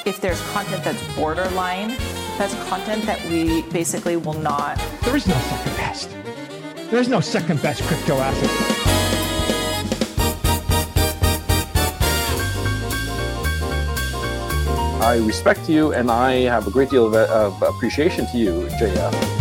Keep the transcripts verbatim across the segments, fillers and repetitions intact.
If there's content that's borderline, that's content that we basically will not. There is no second best. There is no second best crypto asset. I respect you, and I have a great deal of, of appreciation to you, J F.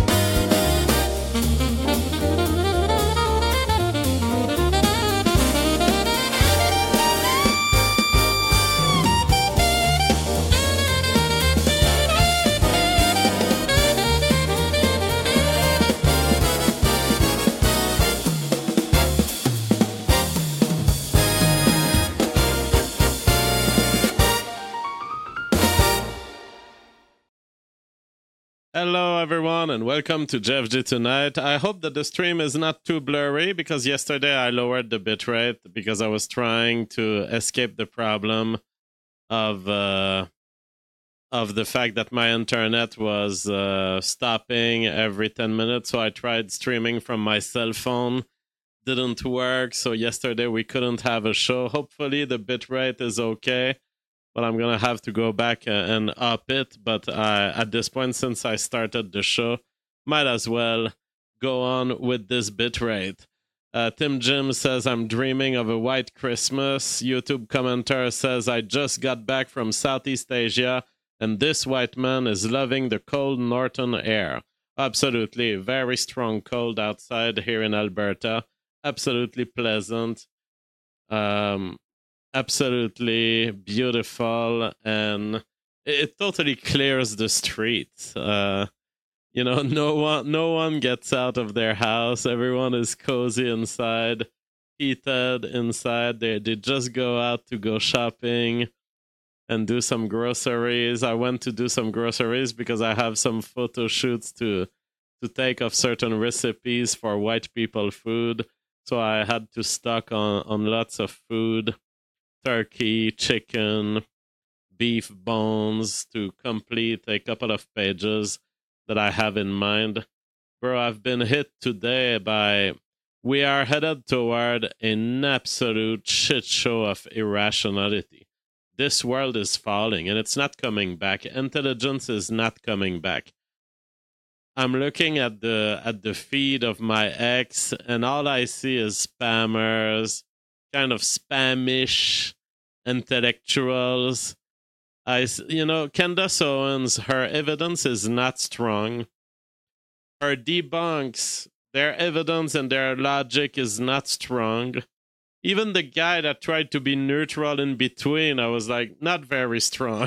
Hello everyone and welcome to Jeff G Tonight. I hope that the stream is not too blurry because yesterday I lowered the bitrate because I was trying to escape the problem of uh, of the fact that my internet was uh, stopping every ten minutes. So I tried streaming from my cell phone. Didn't work. So yesterday we couldn't have a show. Hopefully the bitrate is okay. But I'm going to have to go back and up it. But uh, at this point, since I started the show, might as well go on with this bitrate. Uh, Tim Jim says, I'm dreaming of a white Christmas. YouTube commenter says, I just got back from Southeast Asia, and this white man is loving the cold northern air. Absolutely. Very strong cold outside here in Alberta. Absolutely pleasant. Um... Absolutely beautiful, and it, it totally clears the streets. Uh, you know, no one, no one gets out of their house. Everyone is cozy inside, heated inside. They they just go out to go shopping and do some groceries. I went to do some groceries because I have some photo shoots to to take of certain recipes for white people food. So I had to stock on on lots of food. Turkey, chicken, beef bones to complete a couple of pages that I have in mind. Bro, I've been hit today by, we are headed toward an absolute shit show of irrationality. This world is falling and it's not coming back. Intelligence is not coming back. I'm looking at the at the feed of my ex and all I see is spammers, kind of spamish intellectuals. I, you know, Candace Owens, her evidence is not strong. Her debunks, their evidence and their logic is not strong. Even the guy that tried to be neutral in between, I was like, not very strong.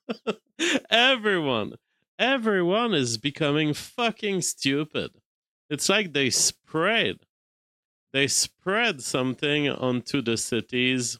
everyone, everyone is becoming fucking stupid. It's like they sprayed. They spread something onto the cities,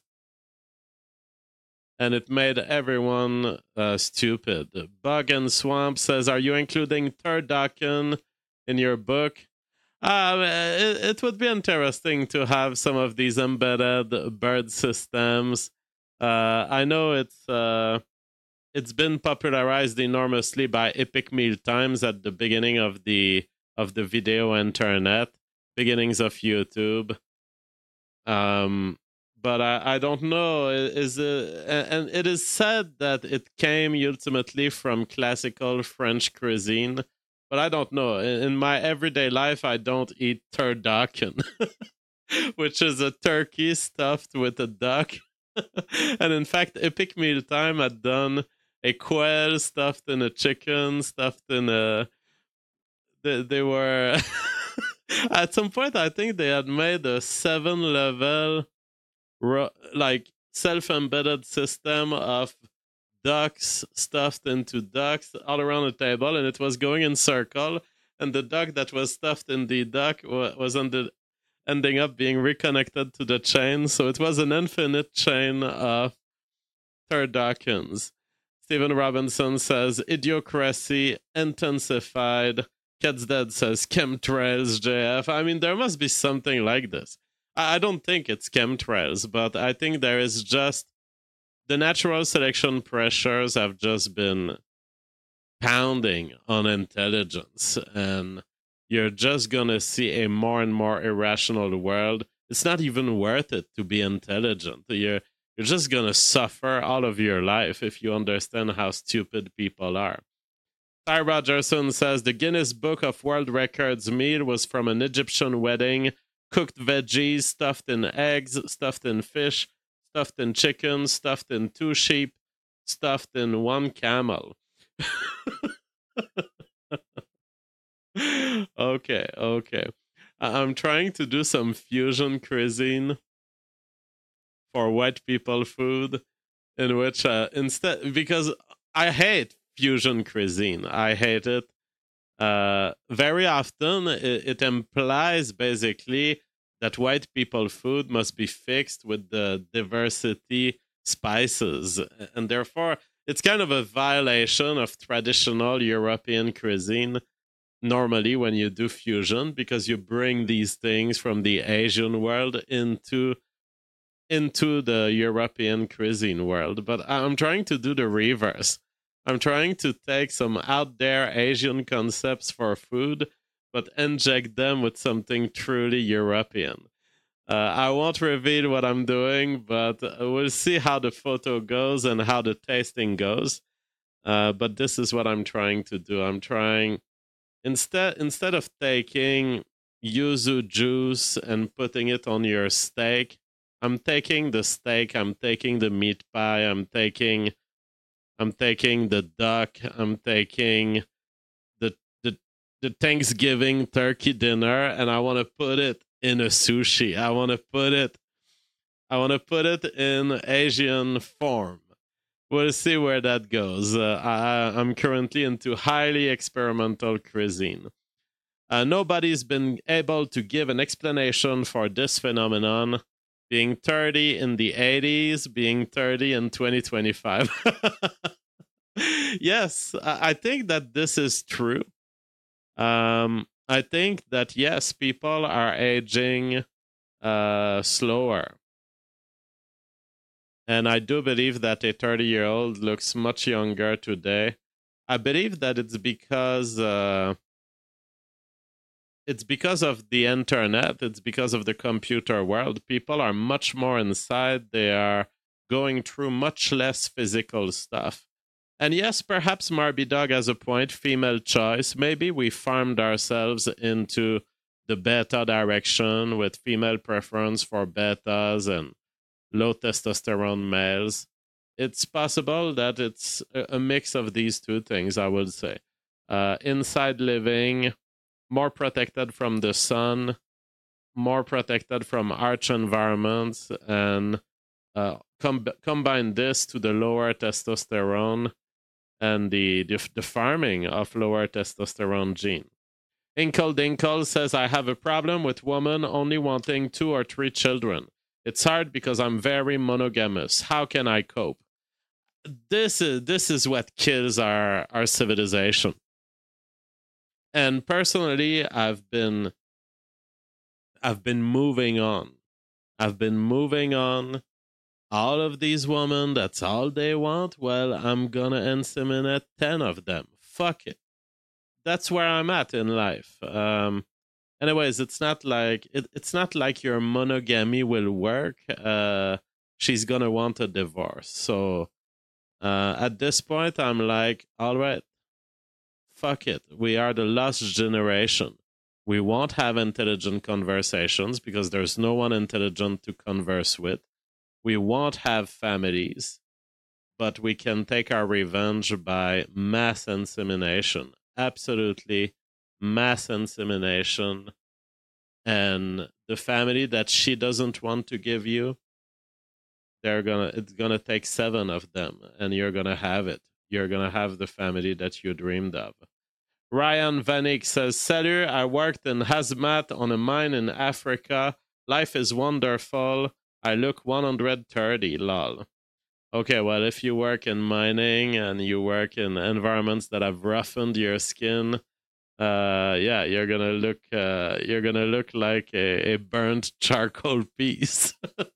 and it made everyone uh, stupid. Bug and Swamp says, are you including turducken in your book? Uh, it, it would be interesting to have some of these embedded bird systems. Uh, I know it's uh, it's been popularized enormously by Epic Meal Times at the beginning of the of the video internet. Beginnings of YouTube, um, but I, I don't know. Is it, and it is said that it came ultimately from classical French cuisine, but I don't know. In, in my everyday life, I don't eat turducken, which is a turkey stuffed with a duck. And in fact, Epic Meal Time had done a quail stuffed in a chicken, stuffed in a. They, they were. At some point, I think they had made a seven-level, like, self-embedded system of ducks stuffed into ducks all around the table, and it was going in circle, and the duck that was stuffed in the duck was ended, ending up being reconnected to the chain, so it was an infinite chain of turduckens. Stephen Robinson says, idiocracy intensified. Cat's Dead says chemtrails, J F. I mean, there must be something like this. I don't think it's chemtrails, but I think there is just the natural selection pressures have just been pounding on intelligence, and you're just gonna see a more and more irrational world. It's not even worth it to be intelligent. You're you're just gonna suffer all of your life if you understand how stupid people are. Ty Rogerson says the Guinness Book of World Records meal was from an Egyptian wedding. Cooked veggies, stuffed in eggs, stuffed in fish, stuffed in chicken, stuffed in two sheep, stuffed in one camel. okay, okay. I'm trying to do some fusion cuisine for white people food, in which uh, instead, because I hate fusion cuisine, I hate it. Uh, very often, it, it implies basically that white people food must be fixed with the diversity spices, and therefore it's kind of a violation of traditional European cuisine normally when you do fusion, because you bring these things from the Asian world into into the European cuisine world. But I'm trying to do the reverse. I'm trying to take some out there Asian concepts for food, but inject them with something truly European. Uh, I won't reveal what I'm doing, but we'll see how the photo goes and how the tasting goes. Uh, but this is what I'm trying to do. I'm trying, instead instead of taking yuzu juice and putting it on your steak, I'm taking the steak, I'm taking the meat pie, I'm taking I'm taking the duck, I'm taking the the the Thanksgiving turkey dinner, and I want to put it in a sushi. I want to put it I want to put it in Asian form. We'll see where that goes. Uh, I, I'm currently into highly experimental cuisine. Uh, nobody's been able to give an explanation for this phenomenon. Being thirty in the eighties, being thirty in twenty twenty-five. Yes, I think that this is true. Um, I think that, yes, people are aging uh, slower. And I do believe that a thirty-year-old looks much younger today. I believe that it's because... Uh, It's because of the internet. It's because of the computer world. People are much more inside. They are going through much less physical stuff. And yes, perhaps Marby Dog has a point, female choice. Maybe we farmed ourselves into the beta direction with female preference for betas and low testosterone males. It's possible that it's a mix of these two things, I would say. Uh, inside living, more protected from the sun, more protected from harsh environments, and uh, com- combine this to the lower testosterone and the, the, the farming of lower testosterone gene. Inkle Dinkle says, I have a problem with women only wanting two or three children. It's hard because I'm very monogamous. How can I cope? This is, this is what kills our, our civilization. And personally, I've been I've been moving on. I've been moving on. All of these women, that's all they want. Well, I'm gonna inseminate ten of them. Fuck it. That's where I'm at in life. Um, anyways, it's not like it, it's not like your monogamy will work. Uh, she's gonna want a divorce. So uh, at this point, I'm like, all right. Fuck it. We are the lost generation. We won't have intelligent conversations because there's no one intelligent to converse with. We won't have families, but we can take our revenge by mass insemination. Absolutely mass insemination. And the family that she doesn't want to give you, they're gonna it's gonna take seven of them, and you're gonna have it. You're going to have the family that you dreamed of. Ryan Vanik says, Salut, I worked in hazmat on a mine in Africa. Life is wonderful. I look one hundred thirty, lol. Okay, well, if you work in mining and you work in environments that have roughened your skin, uh, yeah, you're gonna look, uh, you're gonna look like a, a burnt charcoal piece.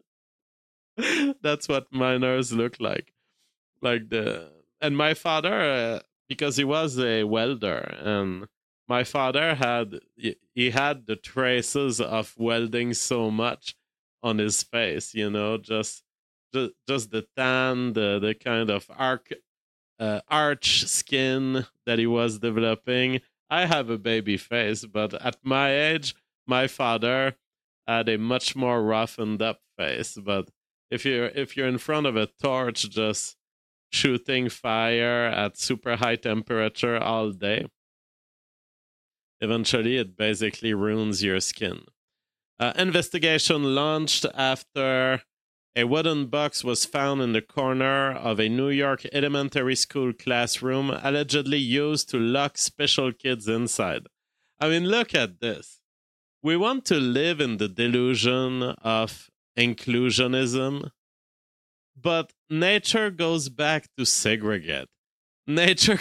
That's what miners look like. Like the... And my father, uh, because he was a welder, and my father had he had the traces of welding so much on his face, you know, just just, just the tan, the, the kind of arc, uh, arch skin that he was developing. I have a baby face, but at my age, my father had a much more roughened up face. But if you're if you're in front of a torch just shooting fire at super high temperature all day, eventually it basically ruins your skin. Uh, investigation launched after a wooden box was found in the corner of a New York elementary school classroom, allegedly used to lock special kids inside. I mean, look at this. We want to live in the delusion of inclusionism, but nature goes back to segregate. Nature,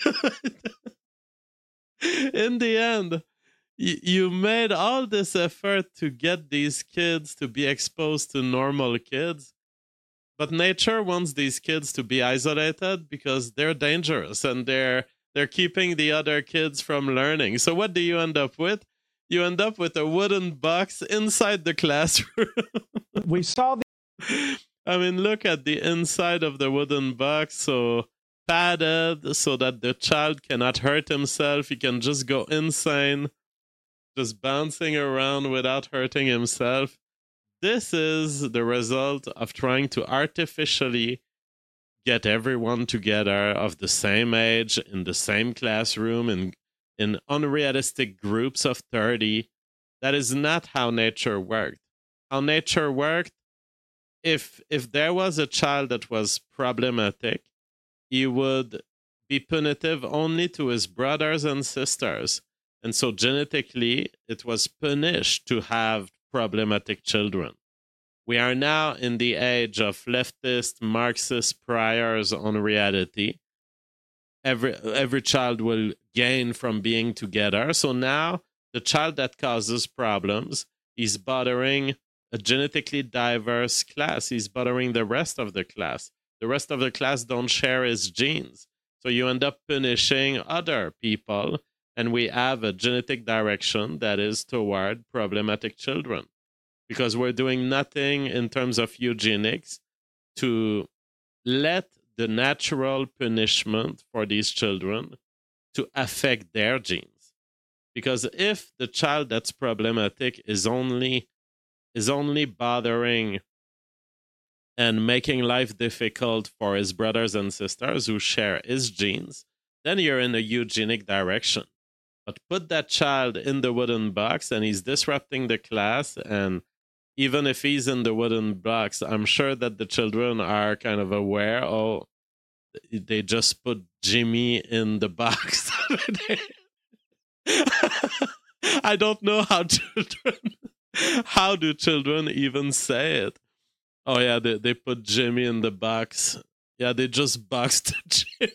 in the end, you made all this effort to get these kids to be exposed to normal kids, but nature wants these kids to be isolated because they're dangerous and they're they're keeping the other kids from learning. So what do you end up with? You end up with a wooden box inside the classroom. We saw the I mean, look at the inside of the wooden box. So padded so that the child cannot hurt himself. He can just go insane, just bouncing around without hurting himself. This is the result of trying to artificially get everyone together of the same age in the same classroom in, in unrealistic groups of thirty. That is not how nature worked. How nature worked, if if there was a child that was problematic, he would be punitive only to his brothers and sisters. And so genetically, it was punished to have problematic children. We are now in the age of leftist, Marxist priors on reality. Every, every child will gain from being together. So now the child that causes problems is bothering a genetically diverse class. He's bothering the rest of the class. The rest of the class don't share his genes. So you end up punishing other people, and we have a genetic direction that is toward problematic children because we're doing nothing in terms of eugenics to let the natural punishment for these children to affect their genes. Because if the child that's problematic is only is only bothering and making life difficult for his brothers and sisters who share his genes, then you're in a eugenic direction. But put that child in the wooden box and he's disrupting the class, and even if he's in the wooden box, I'm sure that the children are kind of aware, oh, they just put Jimmy in the box. I don't know how children, how do children even say it? Oh yeah, they, they put Jimmy in the box. Yeah, they just boxed Jimmy.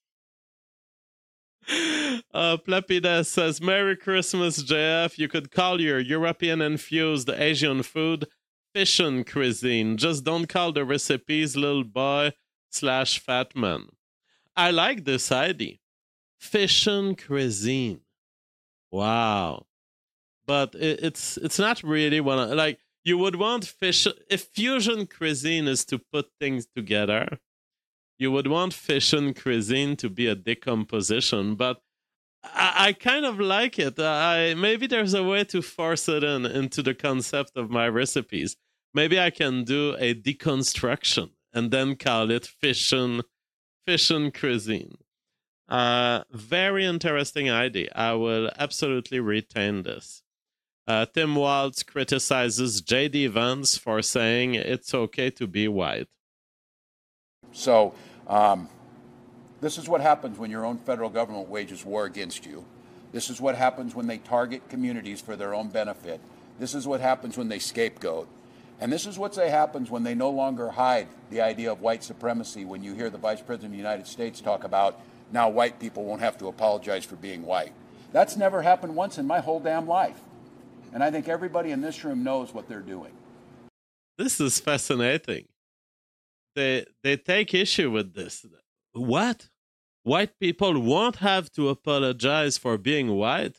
Uh, Plapides says, Merry Christmas, J F. You could call your European-infused Asian food fission cuisine. Just don't call the recipes little boy slash fat man. I like this idea. Fission cuisine. Wow. But it, it's it's not really one of, like, you would want fish. If fusion cuisine is to put things together, you would want fission cuisine to be a decomposition, but I, I kind of like it. I maybe there's a way to force it in into the concept of my recipes. Maybe I can do a deconstruction and then call it fission, fission cuisine. Uh, very interesting idea. I will absolutely retain this. Uh, Tim Waltz criticizes J D Vance for saying it's okay to be white. So um, this is what happens when your own federal government wages war against you. This is what happens when they target communities for their own benefit. This is what happens when they scapegoat. And this is what happens when they no longer hide the idea of white supremacy when you hear the Vice President of the United States talk about now white people won't have to apologize for being white. That's never happened once in my whole damn life. And I think everybody in this room knows what they're doing. This is fascinating. They they take issue with this. What? White people won't have to apologize for being white?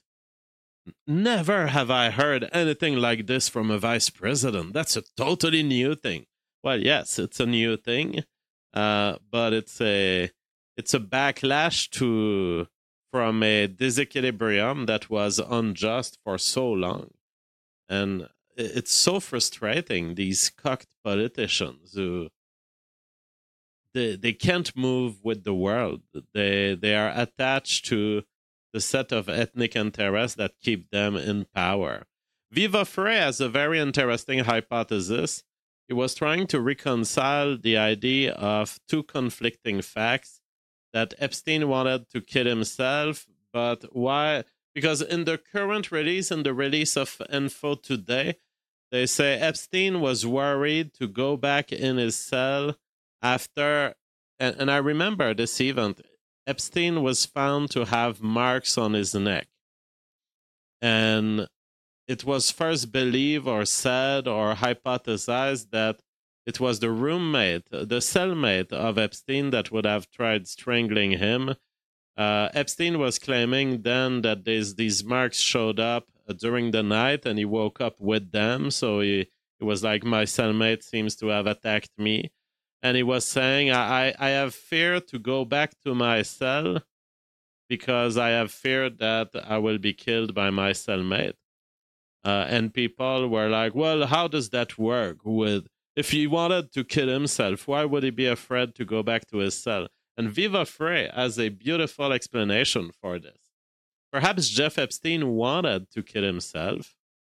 Never have I heard anything like this from a vice president. That's a totally new thing. Well, yes, it's a new thing, uh, but it's a it's a backlash to from a disequilibrium that was unjust for so long, and it's so frustrating. These cocked politicians who they they can't move with the world. They they are attached to the set of ethnic interests that keep them in power. Viva Frei has a very interesting hypothesis. He was trying to reconcile the idea of two conflicting facts, that Epstein wanted to kill himself, but why? Because in the current release, in the release of Info Today, they say Epstein was worried to go back in his cell after, and, and I remember this event, Epstein was found to have marks on his neck. And it was first believed or said or hypothesized that it was the roommate, the cellmate of Epstein that would have tried strangling him. Uh, Epstein was claiming then that these, these marks showed up during the night and he woke up with them. So he, it was like, my cellmate seems to have attacked me. And he was saying, I, I have fear to go back to my cell because I have fear that I will be killed by my cellmate. Uh, and people were like, well, how does that work? With if he wanted to kill himself, why would he be afraid to go back to his cell? And Viva Frei has a beautiful explanation for this. Perhaps Jeff Epstein wanted to kill himself.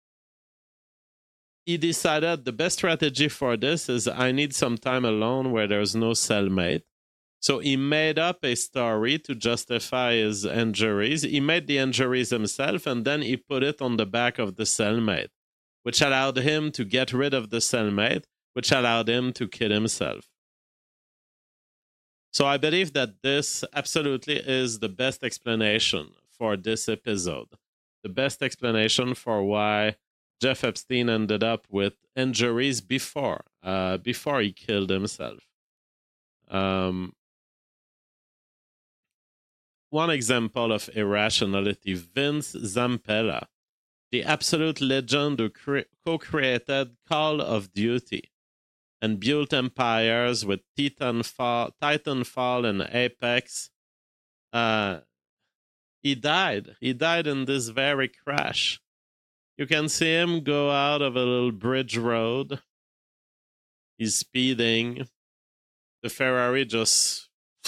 He decided the best strategy for this is I need some time alone where there's no cellmate. So he made up a story to justify his injuries. He made the injuries himself, and then he put it on the back of the cellmate, which allowed him to get rid of the cellmate, which allowed him to kill himself. So I believe that this absolutely is the best explanation for this episode. The best explanation for why Jeff Epstein ended up with injuries before, uh, before he killed himself. Um, One example of irrationality, Vince Zampella, the absolute legend who cre- co-created Call of Duty and built empires with Titanfall, Titanfall and Apex. Uh, he died. He died in this very crash. You can see him go out of a little bridge road. He's speeding. The Ferrari just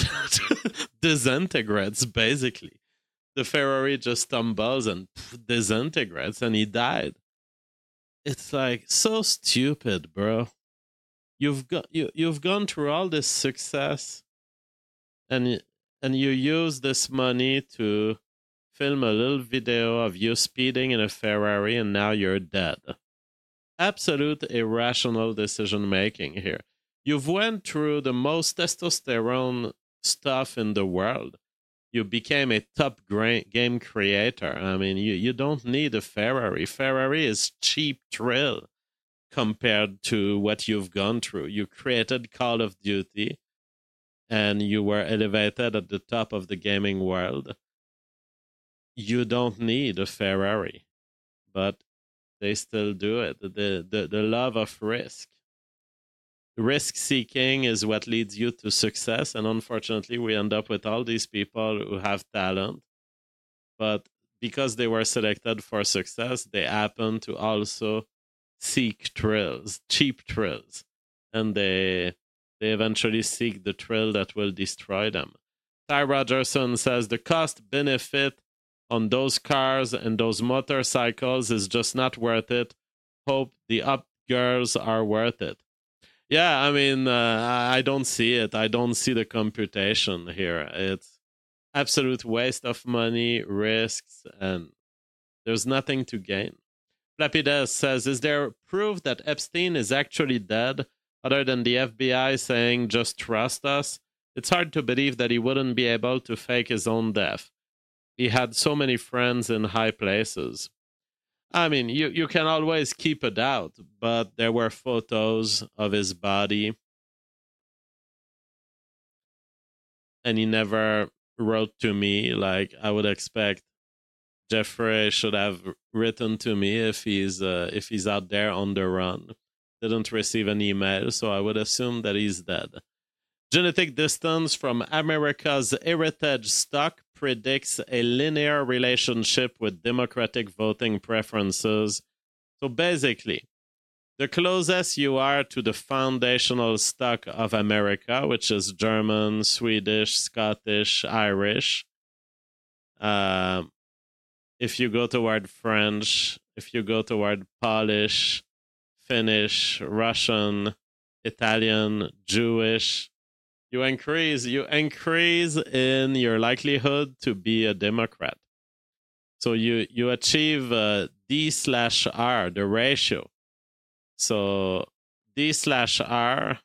disintegrates, basically. The Ferrari just stumbles and disintegrates, and he died. It's like so stupid, bro. You've got you you've gone through all this success, and and you use this money to film a little video of you speeding in a Ferrari, and now you're dead. Absolute irrational decision making here. You've went through the most testosterone stuff in the world. You became a top gra- game creator. I mean, you, you don't need a Ferrari. Ferrari is cheap thrill compared to what you've gone through. You created Call of Duty, and you were elevated at the top of the gaming world. You don't need a Ferrari, but they still do it. The, the, the love of risk. Risk seeking is what leads you to success, and unfortunately we end up with all these people who have talent, but because they were selected for success, they happen to also seek thrills, cheap thrills, and they they eventually seek the thrill that will destroy them. Ty Rogerson says the cost benefit on those cars and those motorcycles is just not worth it. Hope the up girls are worth it. Yeah, I mean, uh, I don't see it. I don't see the computation here. It's absolute waste of money, risks, and there's nothing to gain. Flappy says, is there proof that Epstein is actually dead, other than the F B I saying, just trust us? It's hard to believe that he wouldn't be able to fake his own death. He had so many friends in high places. I mean, you, you can always keep a doubt, but there were photos of his body, and he never wrote to me. Like I would expect Jeffrey should have written to me if he's uh, if he's out there on the run. didn't receive an email, so I would assume that he's dead. Genetic distance from America's heritage stock predicts a linear relationship with Democratic voting preferences. So basically, the closest you are to the foundational stock of America, which is German, Swedish, Scottish, Irish, uh, if you go toward French, if you go toward Polish, Finnish, Russian, Italian, Jewish, you increase you increase in your likelihood to be a Democrat. So you you achieve uh, D slash R, the ratio. So D slash R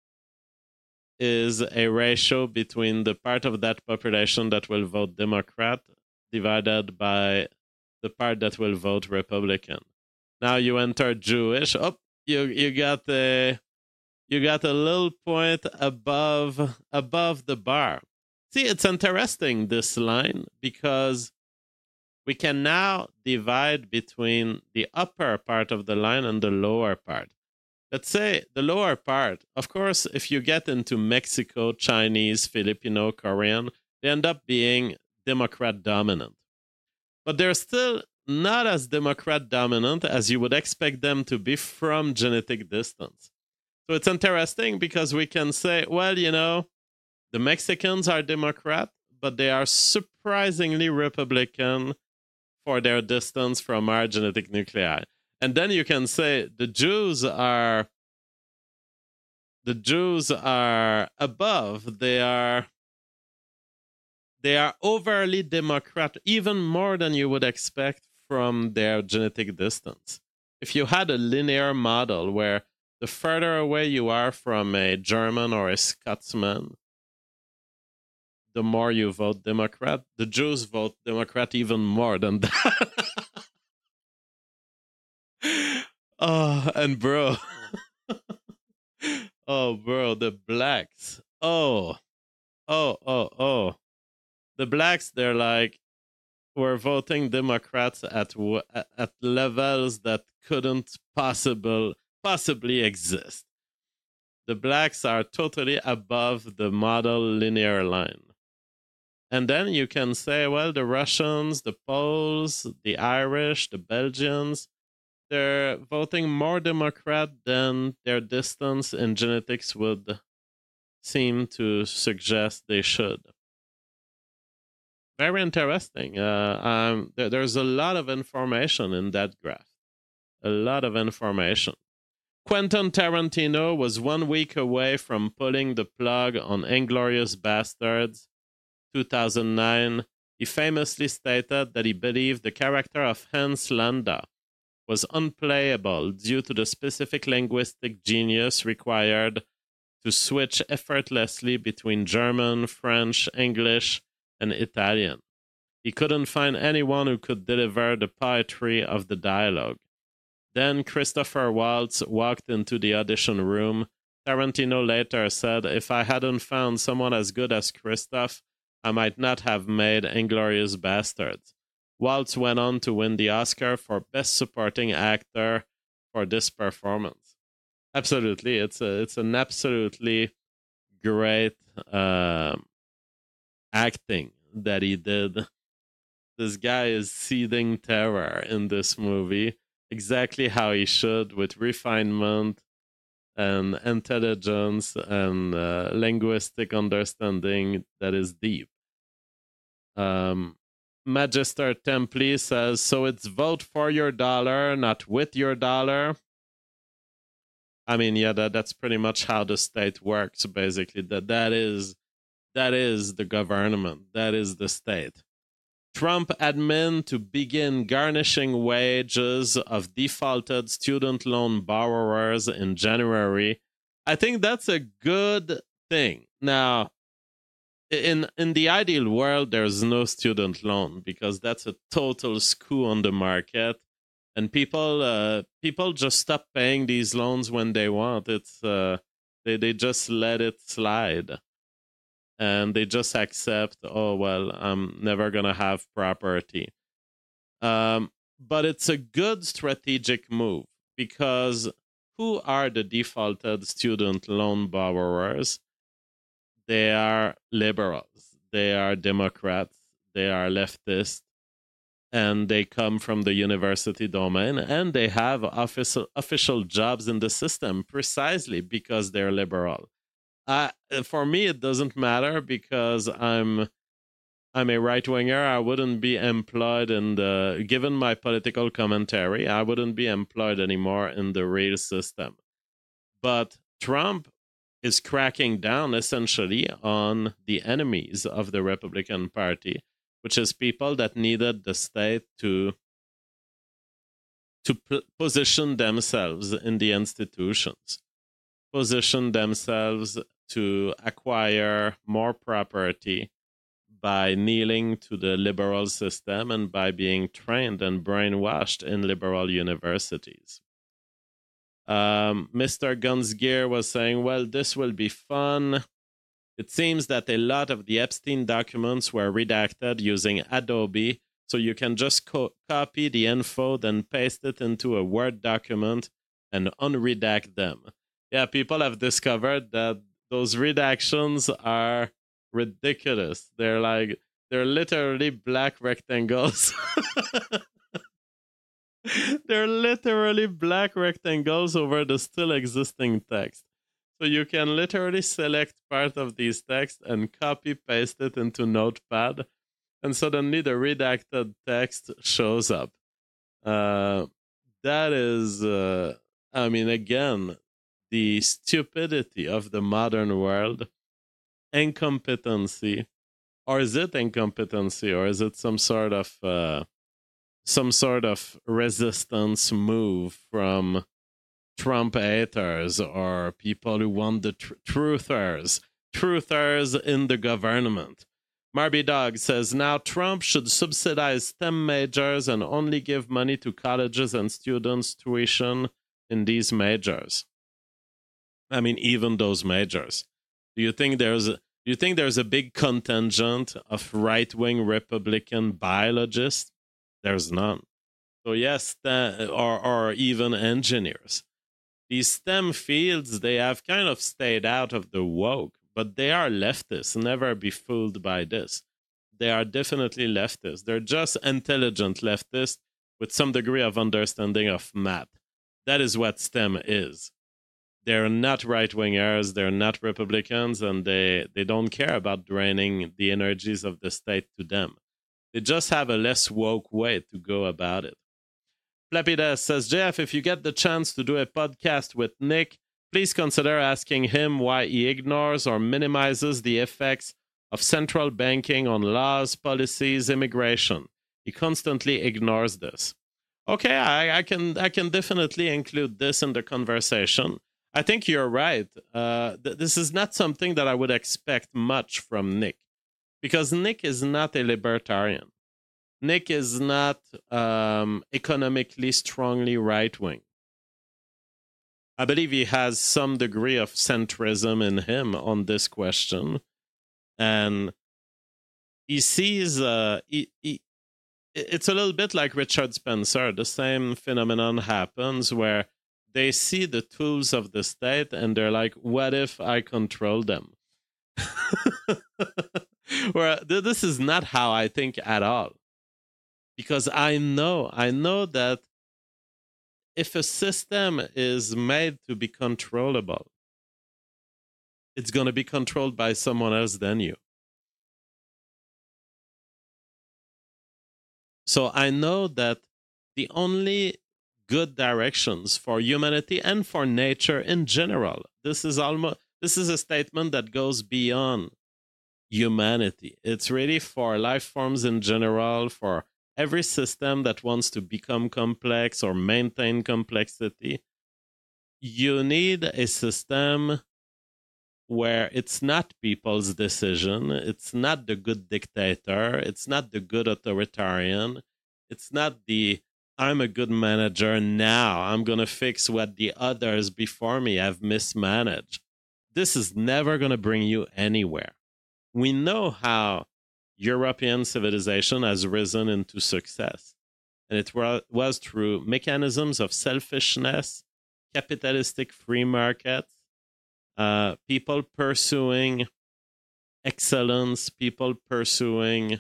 is a ratio between the part of that population that will vote Democrat divided by the part that will vote Republican. Now you enter Jewish. Oh, you you got a you got a little point above above the bar. See, it's interesting, this line, because we can now divide between the upper part of the line and the lower part. Let's say the lower part, of course, if you get into Mexico, Chinese, Filipino, Korean, they end up being Democrat dominant. But they're still not as Democrat dominant as you would expect them to be from genetic distance. So it's interesting because we can say, well, you know, the Mexicans are Democrat, but they are surprisingly Republican for their distance from our genetic nuclei. And then you can say the Jews are the Jews are above. They are they are overly Democrat, even more than you would expect from their genetic distance. If you had a linear model where the further away you are from a German or a Scotsman, the more you vote Democrat. The Jews vote Democrat even more than that. Oh, and bro. Oh, bro, the blacks. Oh, oh, oh, oh. The blacks, they're like, we're voting Democrats at at levels that couldn't possible possibly exist. The blacks are totally above the model linear line. And then you can say, well, the Russians, the Poles, the Irish, the Belgians, they're voting more Democrat than their distance in genetics would seem to suggest they should. Very interesting. Uh, um, there, there's a lot of information in that graph. A lot of information. Quentin Tarantino was one week away from pulling the plug on Inglourious Basterds, two thousand nine. He famously stated that he believed the character of Hans Landa was unplayable due to the specific linguistic genius required to switch effortlessly between German, French, English, and Italian. He couldn't find anyone who could deliver the poetry of the dialogue. Then Christopher Waltz walked into the audition room. Tarantino later said, if I hadn't found someone as good as Christoph, I might not have made Inglourious Basterds. Waltz went on to win the Oscar for Best Supporting Actor for this performance. Absolutely, it's a, it's an absolutely great uh, acting that he did. This guy is seething terror in this movie, exactly how he should, with refinement and intelligence and uh, linguistic understanding that is deep. Um, Magister Templi says, so it's vote for your dollar, not with your dollar. I mean, yeah, that, that's pretty much how the state works, basically. That that is that is the government. That is the state. Trump admin to begin garnishing wages of defaulted student loan borrowers in January. I think that's a good thing. Now, in in the ideal world, there's no student loan because that's a total skew on the market, and people uh, people just stop paying these loans when they want. It's uh, they they just let it slide. And they just accept, oh, well, I'm never going to have property. Um, but it's a good strategic move because who are the defaulted student loan borrowers? They are liberals, they are Democrats, they are leftists, and they come from the university domain, and they have official official jobs in the system precisely because they're liberal. Uh, for me, it doesn't matter because I'm I'm a right winger. I wouldn't be employed in the, given my political commentary, I wouldn't be employed anymore in the real system. But Trump is cracking down essentially on the enemies of the Republican Party, which is people that needed the state to to p- position themselves in the institutions, position themselves to acquire more property by kneeling to the liberal system and by being trained and brainwashed in liberal universities. Um, Mister Gunsgear was saying, well, this will be fun. It seems that a lot of the Epstein documents were redacted using Adobe, so you can just co- copy the info, then paste it into a Word document and unredact them. Yeah, people have discovered that those redactions are ridiculous. They're like, they're literally black rectangles. They're literally black rectangles over the still existing text. So you can literally select part of these text and copy paste it into Notepad, and suddenly the redacted text shows up. Uh, that is, uh, I mean, again, the stupidity of the modern world, incompetency, or is it incompetency, or is it some sort of uh, some sort of resistance move from Trump haters or people who want the tr- truthers, truthers in the government? Marby Dog says, now Trump should subsidize STEM majors and only give money to colleges and students' tuition in these majors. I mean, even those majors. Do you think there's a, do you think there's a big contingent of right-wing Republican biologists? There's none. So yes, th- or or even engineers. These STEM fields, they have kind of stayed out of the woke, but they are leftists. Never be fooled by this. They are definitely leftists. They're just intelligent leftists with some degree of understanding of math. That is what STEM is. They're not right-wingers, they're not Republicans, and they, they don't care about draining the energies of the state to them. They just have a less woke way to go about it. Flappy Desk says, J F, if you get the chance to do a podcast with Nick, please consider asking him why he ignores or minimizes the effects of central banking on laws, policies, immigration. He constantly ignores this. Okay, I, I can I can definitely include this in the conversation. I think you're right. Uh, th- this is not something that I would expect much from Nick, because Nick is not a libertarian. Nick is not um, economically strongly right-wing. I believe he has some degree of centrism in him on this question. And he sees, uh, he, he, it's a little bit like Richard Spencer. The same phenomenon happens where they see the tools of the state and they're like, what if I control them? Where this is not how I think at all. Because I know, I know that if a system is made to be controllable, it's going to be controlled by someone else than you. So I know that the only good directions for humanity and for nature in general, this is almost this is a statement that goes beyond humanity. It's really for life forms in general, for every system that wants to become complex or maintain complexity. You need a system where it's not people's decision, it's not the good dictator, it's not the good authoritarian, it's not the I'm a good manager now, I'm going to fix what the others before me have mismanaged. This is never going to bring you anywhere. We know how European civilization has risen into success, and it was through mechanisms of selfishness, capitalistic free markets, uh, people pursuing excellence, people pursuing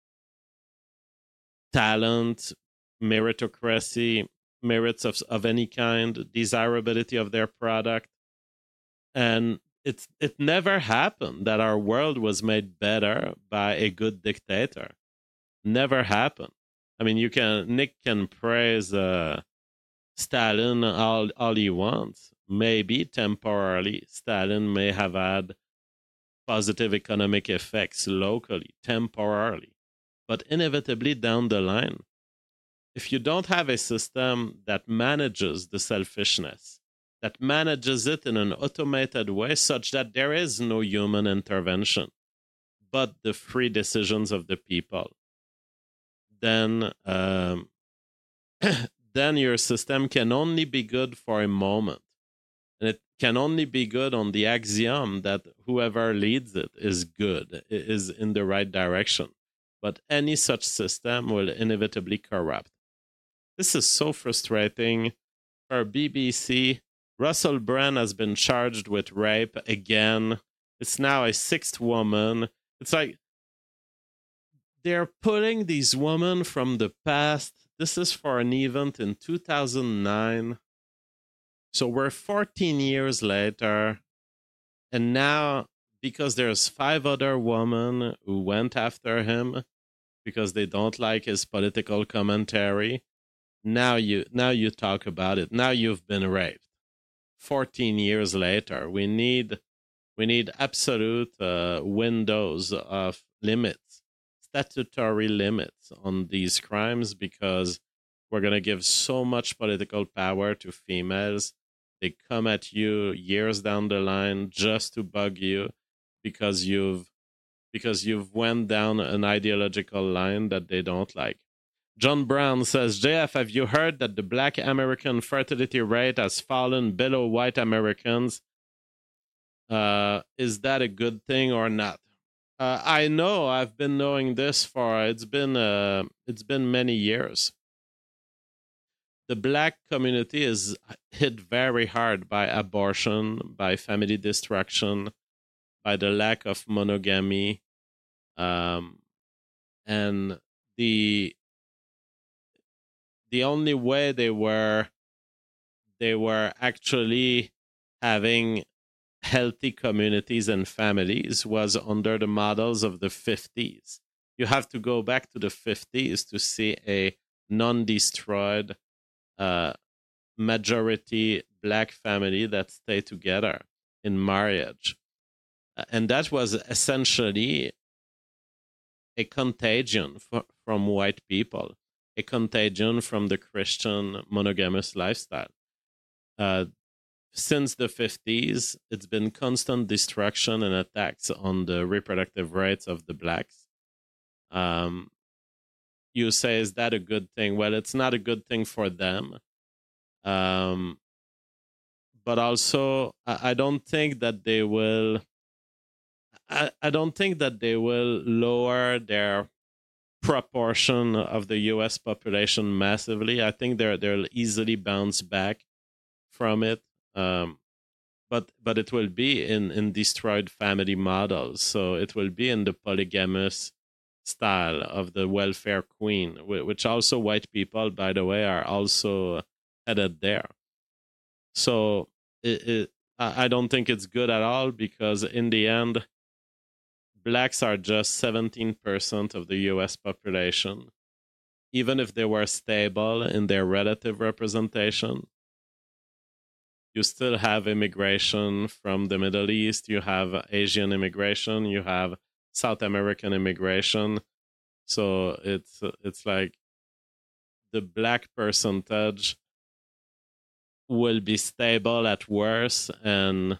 talent, meritocracy, merits of, of any kind, desirability of their product. And it's it never happened that our world was made better by a good dictator. Never happened. I mean, you can Nick can praise uh, Stalin all, all he wants. Maybe temporarily, Stalin may have had positive economic effects locally, temporarily. But inevitably down the line, if you don't have a system that manages the selfishness, that manages it in an automated way such that there is no human intervention, but the free decisions of the people, then um, then your system can only be good for a moment. And it can only be good on the axiom that whoever leads it is good, is in the right direction. But any such system will inevitably corrupt. This is so frustrating. For B B C, Russell Brand has been charged with rape again. It's now a sixth woman. It's like they're pulling these women from the past. This is for an event in two thousand nine. So we're fourteen years later. And now, because there's five other women who went after him because they don't like his political commentary, now you now you talk about it. Now you've been raped. fourteen years later, we need we need absolute uh, windows of limits, statutory limits on these crimes, because we're going to give so much political power to females. They come at you years down the line just to bug you because you've because you've went down an ideological line that they don't like. John Brown says, J F, have you heard that the Black American fertility rate has fallen below white Americans? Uh, is that a good thing or not? Uh, I know. I've been knowing this for it's been uh, it's been many years. The Black community is hit very hard by abortion, by family destruction, by the lack of monogamy, um, and the the only way they were they were actually having healthy communities and families was under the models of the fifties. You have to go back to the fifties to see a non-destroyed uh, majority Black family that stayed together in marriage. And that was essentially a contagion for, from white people, a contagion from the Christian monogamous lifestyle. Uh, since the fifties, it's been constant destruction and attacks on the reproductive rights of the Blacks. Um, you say, is that a good thing? Well, it's not a good thing for them. Um, but also, I, I don't think that they will... I, I don't think that they will lower their proportion of the U S population massively. I think they're, they'll easily bounce back from it. Um, but but it will be in, in destroyed family models. So it will be in the polygamous style of the welfare queen, which also white people, by the way, are also headed there. So it, it, I don't think it's good at all, because in the end, Blacks are just seventeen percent of the U S population. Even if they were stable in their relative representation, you still have immigration from the Middle East, you have Asian immigration, you have South American immigration. So it's it's like the Black percentage will be stable at worst, and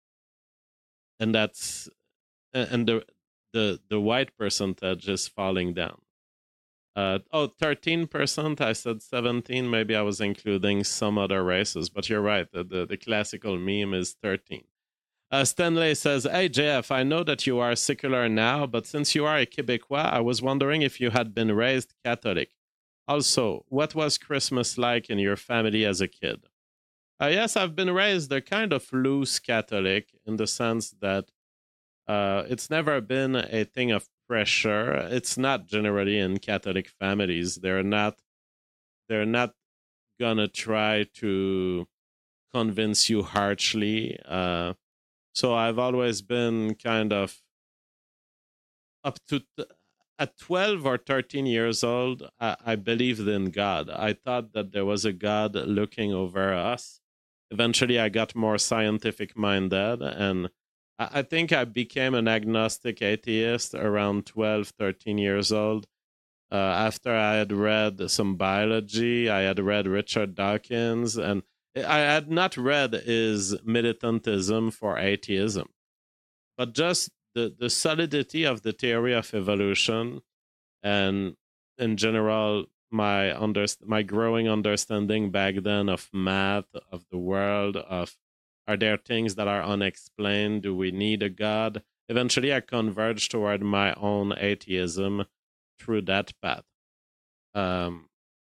and that's and the the the white percentage is falling down. Uh, oh, thirteen percent. I said seventeen. Maybe I was including some other races, but you're right. The, the, the classical meme is thirteen. Uh, Stanley says, hey, J F, I know that you are secular now, but since you are a Quebecois, I was wondering if you had been raised Catholic. Also, what was Christmas like in your family as a kid? Uh, yes, I've been raised a kind of loose Catholic in the sense that uh, it's never been a thing of pressure. It's not generally in Catholic families. They're not. They're not gonna try to convince you harshly. Uh, so I've always been kind of up to th- at twelve or thirteen years old. I-, I believed in God. I thought that there was a God looking over us. Eventually, I got more scientific minded, and I, I think I became an agnostic atheist around twelve, thirteen years old. Uh, after I had read some biology, I had read Richard Dawkins, and I had not read his militantism for atheism, but just the, the solidity of the theory of evolution, and in general, my under, my growing understanding back then of math, of the world, of are there things that are unexplained? Do we need a God? Eventually, I converged toward my own atheism through that path. Um,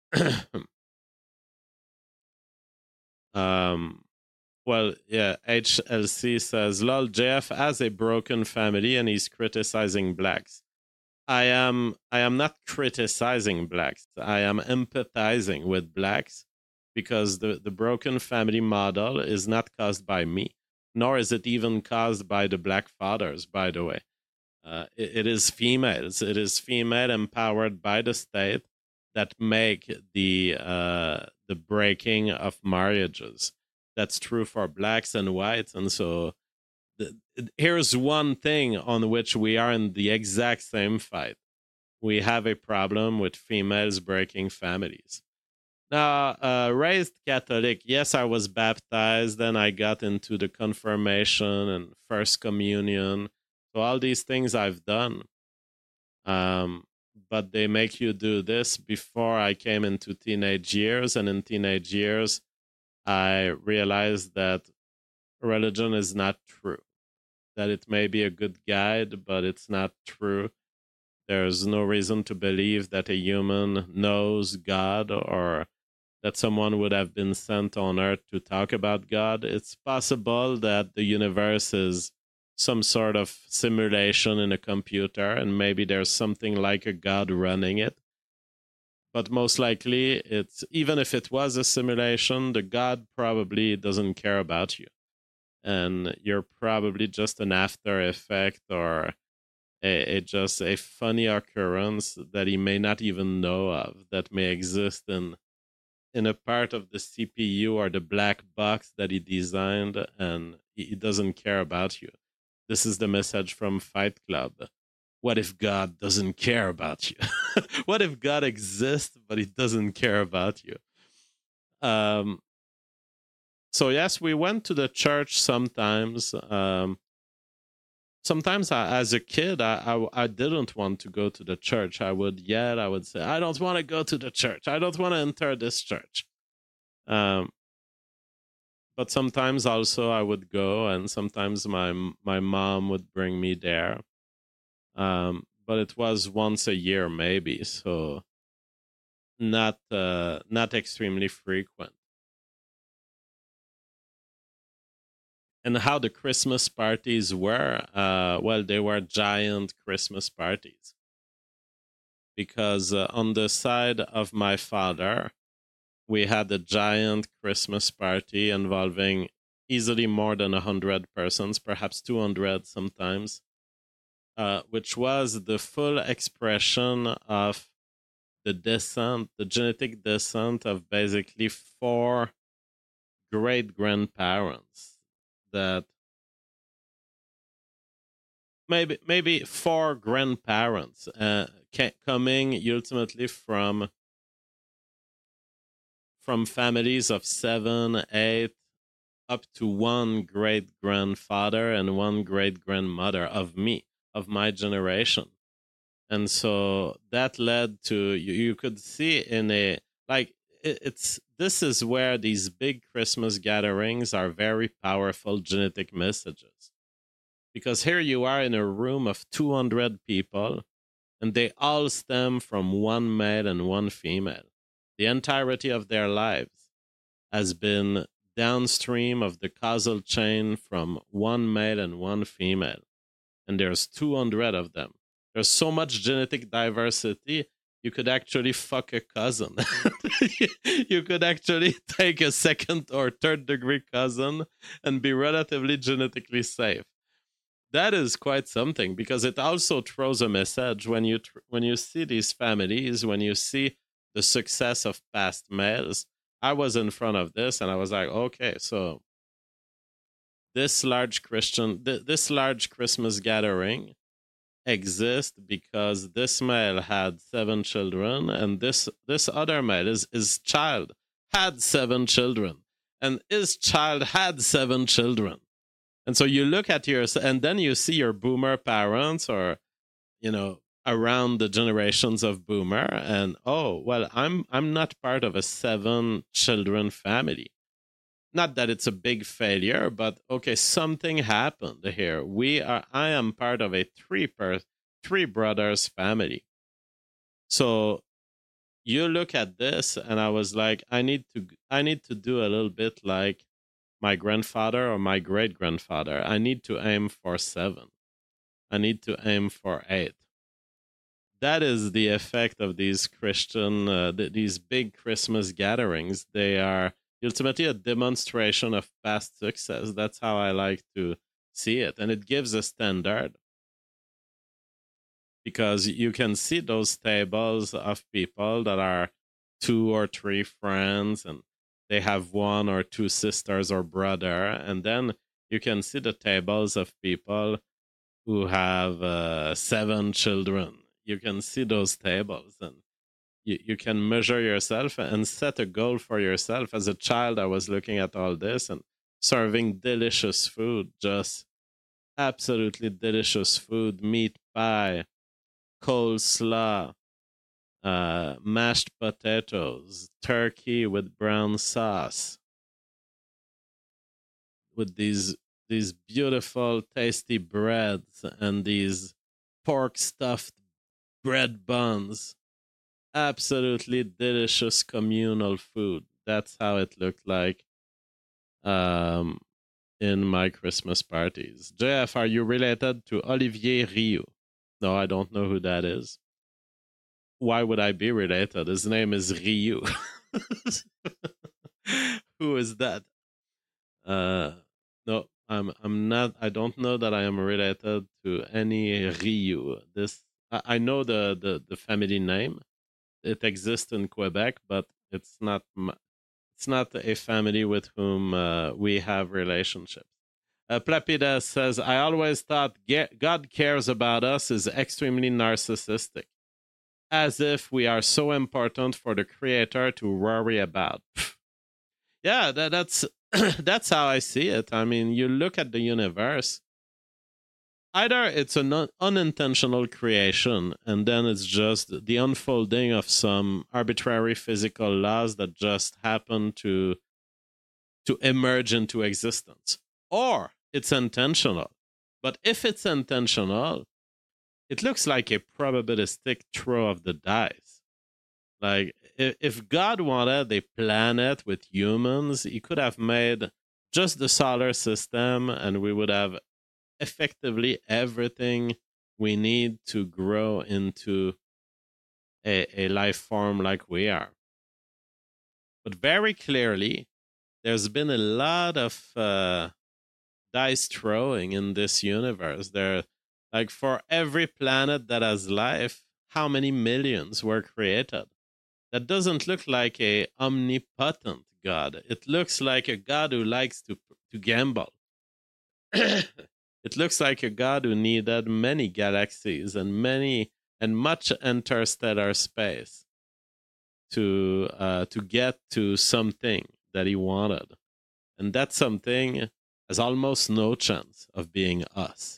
um, well, yeah, H L C says, lol, J F has a broken family and he's criticizing blacks. I am I am not criticizing blacks. I am empathizing with blacks because the, the broken family model is not caused by me, nor is it even caused by the black fathers, by the way. Uh, it, it is females. It is female empowered by the state that make the uh, the breaking of marriages. That's true for blacks and whites. And so the, here's one thing on which we are in the exact same fight. We have a problem with females breaking families. Now, uh, raised Catholic, yes, I was baptized, then I got into the confirmation and first communion. So all these things I've done, um, but they make you do this before I came into teenage years. And in teenage years, I realized that religion is not true, that it may be a good guide, but it's not true. There's no reason to believe that a human knows God or that someone would have been sent on earth to talk about God. It's possible that the universe is some sort of simulation in a computer, and maybe there's something like a God running it. But most likely, it's even if it was a simulation, the God probably doesn't care about you. And you're probably just an after effect or a, a just a funny occurrence that he may not even know of, that may exist in in a part of the C P U or the black box that he designed, and he doesn't care about you. This is the message from Fight Club. What if God doesn't care about you? What if God exists, but he doesn't care about you? Um, so yes, we went to the church sometimes. Um, sometimes I, as a kid, I, I, I didn't want to go to the church. I would yell, I would say, I don't want to go to the church. I don't want to enter this church. Um, but sometimes also I would go, and sometimes my my mom would bring me there. Um, but it was once a year, maybe, so not uh, not extremely frequent. And how the Christmas parties were, uh, well, they were giant Christmas parties. Because uh, on the side of my father, we had a giant Christmas party involving easily more than one hundred persons, perhaps two hundred sometimes, uh, which was the full expression of the descent, the genetic descent of basically four great-grandparents that maybe maybe four grandparents uh, ca- coming ultimately from from families of seven, eight, up to one great grandfather and one great grandmother of me, of my generation. And so that led to, you, you could see in a, like, it, it's, this is where these big Christmas gatherings are very powerful genetic messages. Because here you are in a room of two hundred people, and they all stem from one male and one female. The entirety of their lives has been downstream of the causal chain from one male and one female. And there's two hundred of them. There's so much genetic diversity, you could actually fuck a cousin. You could actually take a second or third degree cousin and be relatively genetically safe. That is quite something, because it also throws a message when you tr- when you see these families, when you see the success of past males. I was in front of this and I was like, okay, so this large Christian, th- this large Christmas gathering exists because this male had seven children, and this this other male, his, his child, had seven children, and his child had seven children. And so you look at your, and then you see your boomer parents, or, you know, around the generations of boomer, and oh, well, I'm I'm not part of a seven children family. Not that it's a big failure, but okay, something happened here. We are I am part of a three per three brothers family. So you look at this and I was like, I need to I need to do a little bit like my grandfather or my great grandfather. I need to aim for seven. I need to aim for eight. That is the effect of these Christian, uh, th- these big Christmas gatherings. They are ultimately a demonstration of past success. That's how I like to see it. And it gives a standard, because you can see those tables of people that are two or three friends, and they have one or two sisters or brother. And then you can see the tables of people who have uh, seven children. You can see those tables, and you, you can measure yourself and set a goal for yourself. As a child, I was looking at all this and serving delicious food, just absolutely delicious food, meat pie, coleslaw, uh, mashed potatoes, turkey with brown sauce, with these these beautiful, tasty breads and these pork stuffed bread buns. Absolutely delicious communal food. That's how it looked like um, in my Christmas parties. J F, are you related to Olivier Rioux? No, I don't know who that is. Why would I be related? His name is Rioux. Who is that? Uh, no, I'm. I'm not. I don't know that I am related to any Rioux. This I, I know the, the the family name. It exists in Quebec, but it's not. It's not a family with whom uh, we have relationships. Uh, Plapida says, I always thought God cares about us is extremely narcissistic, as if we are so important for the creator to worry about. Yeah, that, that's that's how I see it. I mean, you look at the universe, either it's an un- unintentional creation, and then it's just the unfolding of some arbitrary physical laws that just happen to to emerge into existence. Or it's intentional. But if it's intentional, it looks like a probabilistic throw of the dice. Like, if God wanted a planet with humans, he could have made just the solar system, and we would have effectively everything we need to grow into a, a life form like we are. But very clearly, there's been a lot of uh, dice throwing in this universe. There, like, for every planet that has life, how many millions were created? That doesn't look like a omnipotent God. It looks like a God who likes to to gamble. It looks like a God who needed many galaxies and many and much interstellar space to uh, to get to something that he wanted. And that something has almost no chance of being us,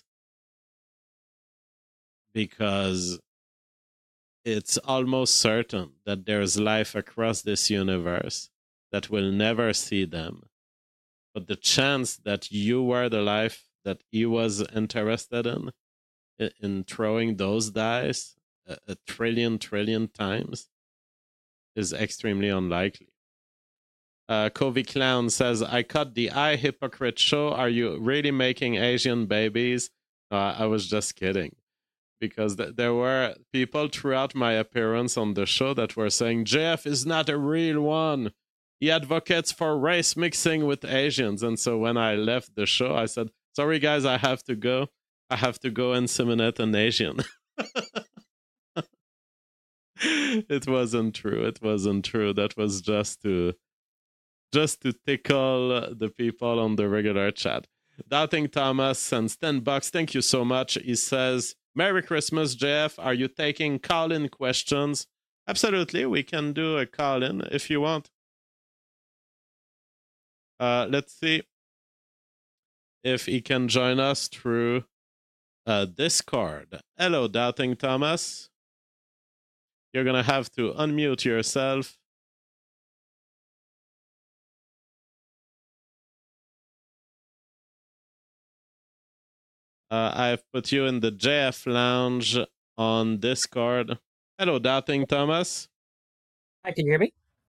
because it's almost certain that there's life across this universe that will never see them. But the chance that you were the life that he was interested in, in throwing those dice a, a trillion, trillion times, is extremely unlikely. Uh, Covey Clown says, I cut the I Hypocrite show. Are you really making Asian babies? Uh, I was just kidding. Because th- there were people throughout my appearance on the show that were saying, J F is not a real one. He advocates for race mixing with Asians. And so when I left the show, I said, sorry, guys, I have to go. I have to go inseminate an Asian. It wasn't true. It wasn't true. That was just to... just to tickle the people on the regular chat. Doubting Thomas sends ten bucks. Thank you so much. He says, Merry Christmas, Jeff. Are you taking call-in questions? Absolutely. We can do a call-in if you want. Uh, let's see if he can join us through uh, Discord. Hello, Doubting Thomas. You're going to have to unmute yourself. Uh, I've put you in the J F Lounge on Discord. Hello, Doubting Thomas. Hi, can you hear me?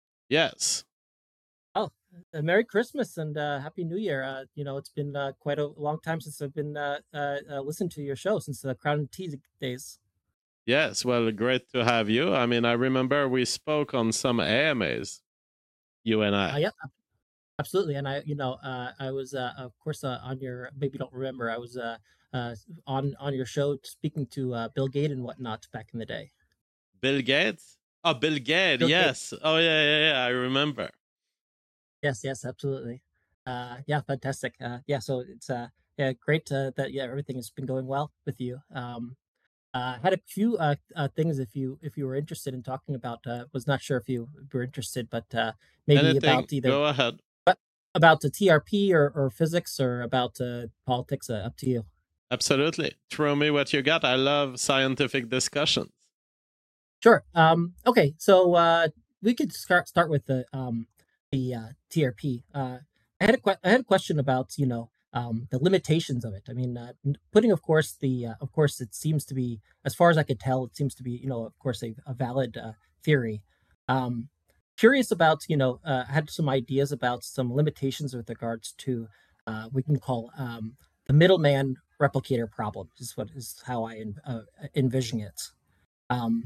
Yes. Oh, uh, Merry Christmas and uh, Happy New Year. Uh, you know, it's been uh, quite a long time since I've been uh, uh, uh, listened to your show, since the Crown and Tea days. Yes, well, great to have you. I mean, I remember we spoke on some A M As, you and I. Uh, yeah, absolutely. And I, you know, uh, I was, uh, of course, uh, on your, maybe you don't remember, I was uh, uh, on, on your show speaking to uh, Bill Gates and whatnot back in the day. Bill Gates? Oh, Bill Gates, Bill yes. Gates. Oh, yeah, yeah, yeah, I remember. Yes, yes, absolutely. Uh, yeah, fantastic. Uh, yeah, so it's uh, yeah, great uh, that yeah everything has been going well with you. Um, uh, had a few uh, uh, things if you if you were interested in talking about. Uh, was not sure if you were interested, but uh, maybe Anything, about either go ahead. But about the T R P or, or physics or about uh, politics. Uh, up to you. Absolutely. Throw me what you got. I love scientific discussions. Sure. Um, okay, so uh, we could start start with the um, the uh, T R P. Uh, I had a que- I had a question about you know um, the limitations of it. I mean, uh, putting of course the uh, of course it seems to be, as far as I could tell, it seems to be you know of course a, a valid uh, theory. Um, curious about you know uh, I had some ideas about some limitations with regards to uh, we can call um, the middleman replicator problem. Is what is how I en- uh, envision it. Um,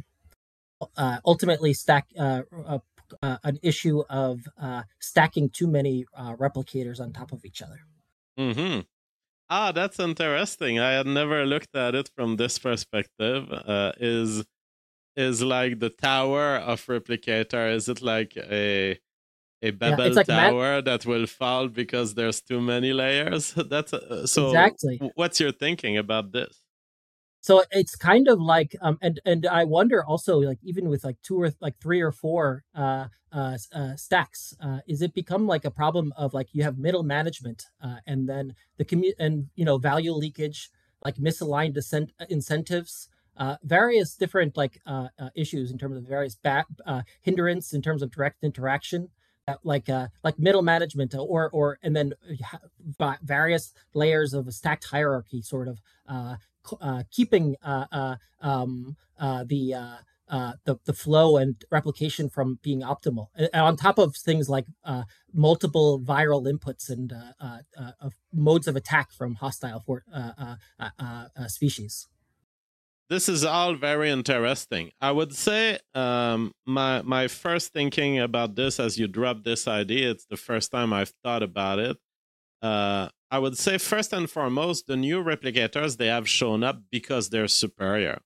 Uh, ultimately stack uh, uh, uh, an issue of uh, stacking too many uh, replicators on top of each other. Mm-hmm. Ah, that's interesting. I had never looked at it from this perspective. Uh, is is like the tower of replicator? Is it like a a Babel yeah, like tower mat- that will fall because there's too many layers? That's uh, so. Exactly. What's your thinking about this? So it's kind of like, um, and and I wonder also, like even with like two or like three or four uh, uh, uh, stacks, uh, is it become like a problem of like you have middle management, uh, and then the commu- and you know value leakage, like misaligned dissent- incentives, uh, various different like uh, uh, issues in terms of various ba- uh, hindrance in terms of direct interaction. Uh, like uh, like middle management or or and then uh, various layers of a stacked hierarchy, sort of. Uh, Uh, keeping uh, uh, um, uh, the, uh, uh, the the flow and replication from being optimal, and on top of things like uh, multiple viral inputs and uh, uh, uh, of modes of attack from hostile for, uh, uh, uh, uh, species. This is all very interesting. I would say um, my my first thinking about this, as you drop this idea, it's the first time I've thought about it. Uh, I would say first and foremost, the new replicators, they have shown up because they're superior.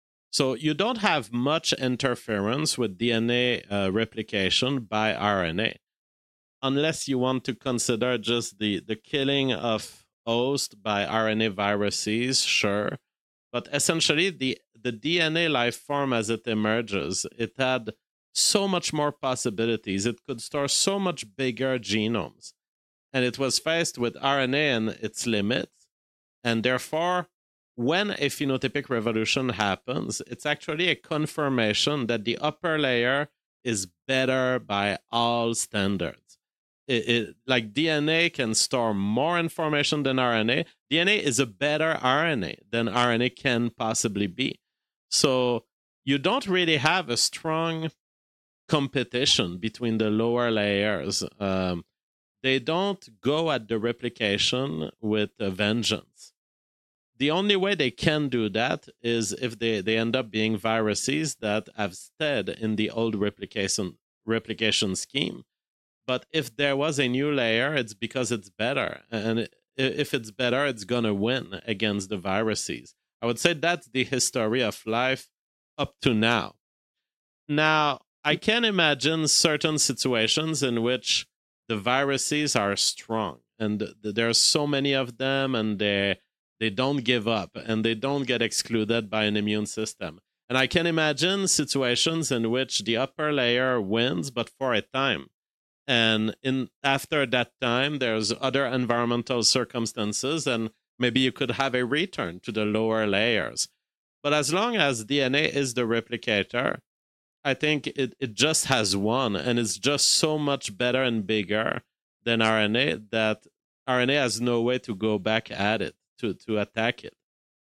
So you don't have much interference with D N A uh, replication by R N A, unless you want to consider just the, the killing of host by R N A viruses, sure. But essentially, the, the D N A life form as it emerges, it had so much more possibilities. It could store so much bigger genomes. And it was faced with R N A and its limits. And therefore, when a phenotypic revolution happens, it's actually a confirmation that the upper layer is better by all standards. It, it, like D N A can store more information than R N A. D N A is a better R N A than R N A can possibly be. So you don't really have a strong competition between the lower layers. Um, they don't go at the replication with a vengeance. The only way they can do that is if they, they end up being viruses that have stayed in the old replication replication scheme. But if there was a new layer, it's because it's better. And if it's better, it's going to win against the viruses. I would say that's the history of life up to now. Now, I can imagine certain situations in which the viruses are strong and there are so many of them and they they don't give up and they don't get excluded by an immune system. And I can imagine situations in which the upper layer wins, but for a time. And in after that time, there's other environmental circumstances, and maybe you could have a return to the lower layers. But as long as D N A is the replicator, I think it, it just has won, and it's just so much better and bigger than R N A that R N A has no way to go back at it, to, to attack it.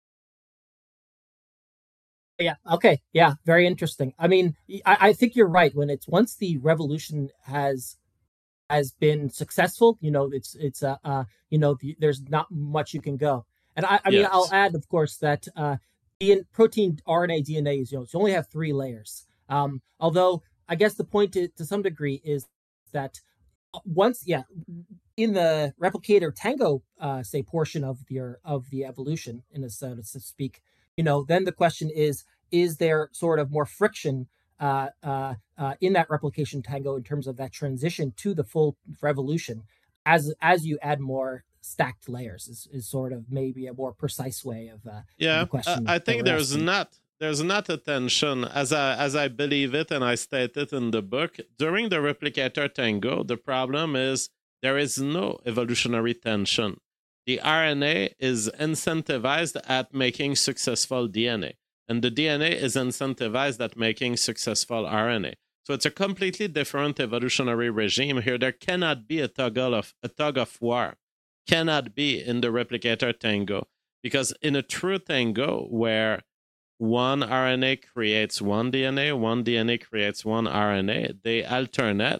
Yeah. Okay. Yeah. Very interesting. I mean, I, I think you're right. When it's once the revolution has has been successful, you know, it's it's uh, uh you know, the, there's not much you can go. And I, I mean, Yes. I'll add, of course, that uh, the protein, R N A, D N A is, you know, you only have three layers. Um, although I guess the point to, to some degree is that once, yeah, in the replicator tango, uh, say portion of the of the evolution, in a so to speak, you know, then the question is: is there sort of more friction uh, uh, uh, in that replication tango in terms of that transition to the full revolution, as as you add more stacked layers? Is, is sort of maybe a more precise way of uh, yeah. the question. I, I think there's asking. not. There's not a tension, as I, as I believe it, and I state it in the book. During the replicator tango, the problem is there is no evolutionary tension. The R N A is incentivized at making successful D N A, and the D N A is incentivized at making successful R N A. So it's a completely different evolutionary regime here. There cannot be a tug of, a tug of war, cannot be in the replicator tango, because in a true tango where one R N A creates one D N A, one D N A creates one R N A, they alternate.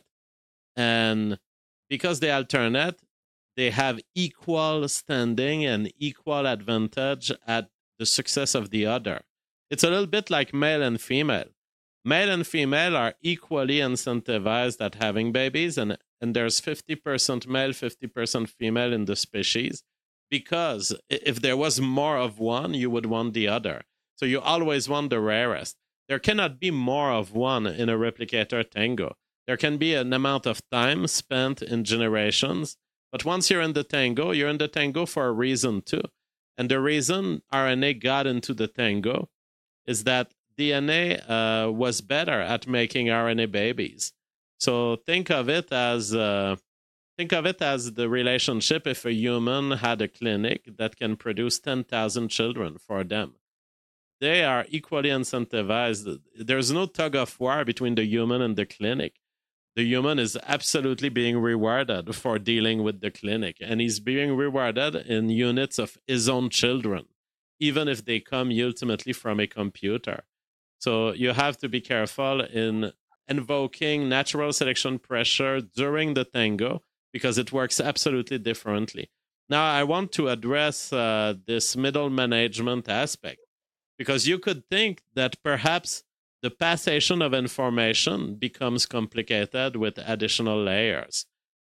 And because they alternate, they have equal standing and equal advantage at the success of the other. It's a little bit like male and female. Male and female are equally incentivized at having babies, and, and there's fifty percent male, fifty percent female in the species, because if there was more of one, you would want the other. So you always want the rarest. There cannot be more of one in a replicator tango. There can be an amount of time spent in generations, but once you're in the tango, you're in the tango for a reason too. And the reason R N A got into the tango is that D N A uh, was better at making R N A babies. So think of it as uh, think of it as the relationship if a human had a clinic that can produce ten thousand children for them. They are equally incentivized. There's no tug of war between the human and the clinic. The human is absolutely being rewarded for dealing with the clinic, and he's being rewarded in units of his own children, even if they come ultimately from a computer. So you have to be careful in invoking natural selection pressure during the tango, because it works absolutely differently. Now, I want to address uh, this middle management aspect, because you could think that perhaps the passation of information becomes complicated with additional layers.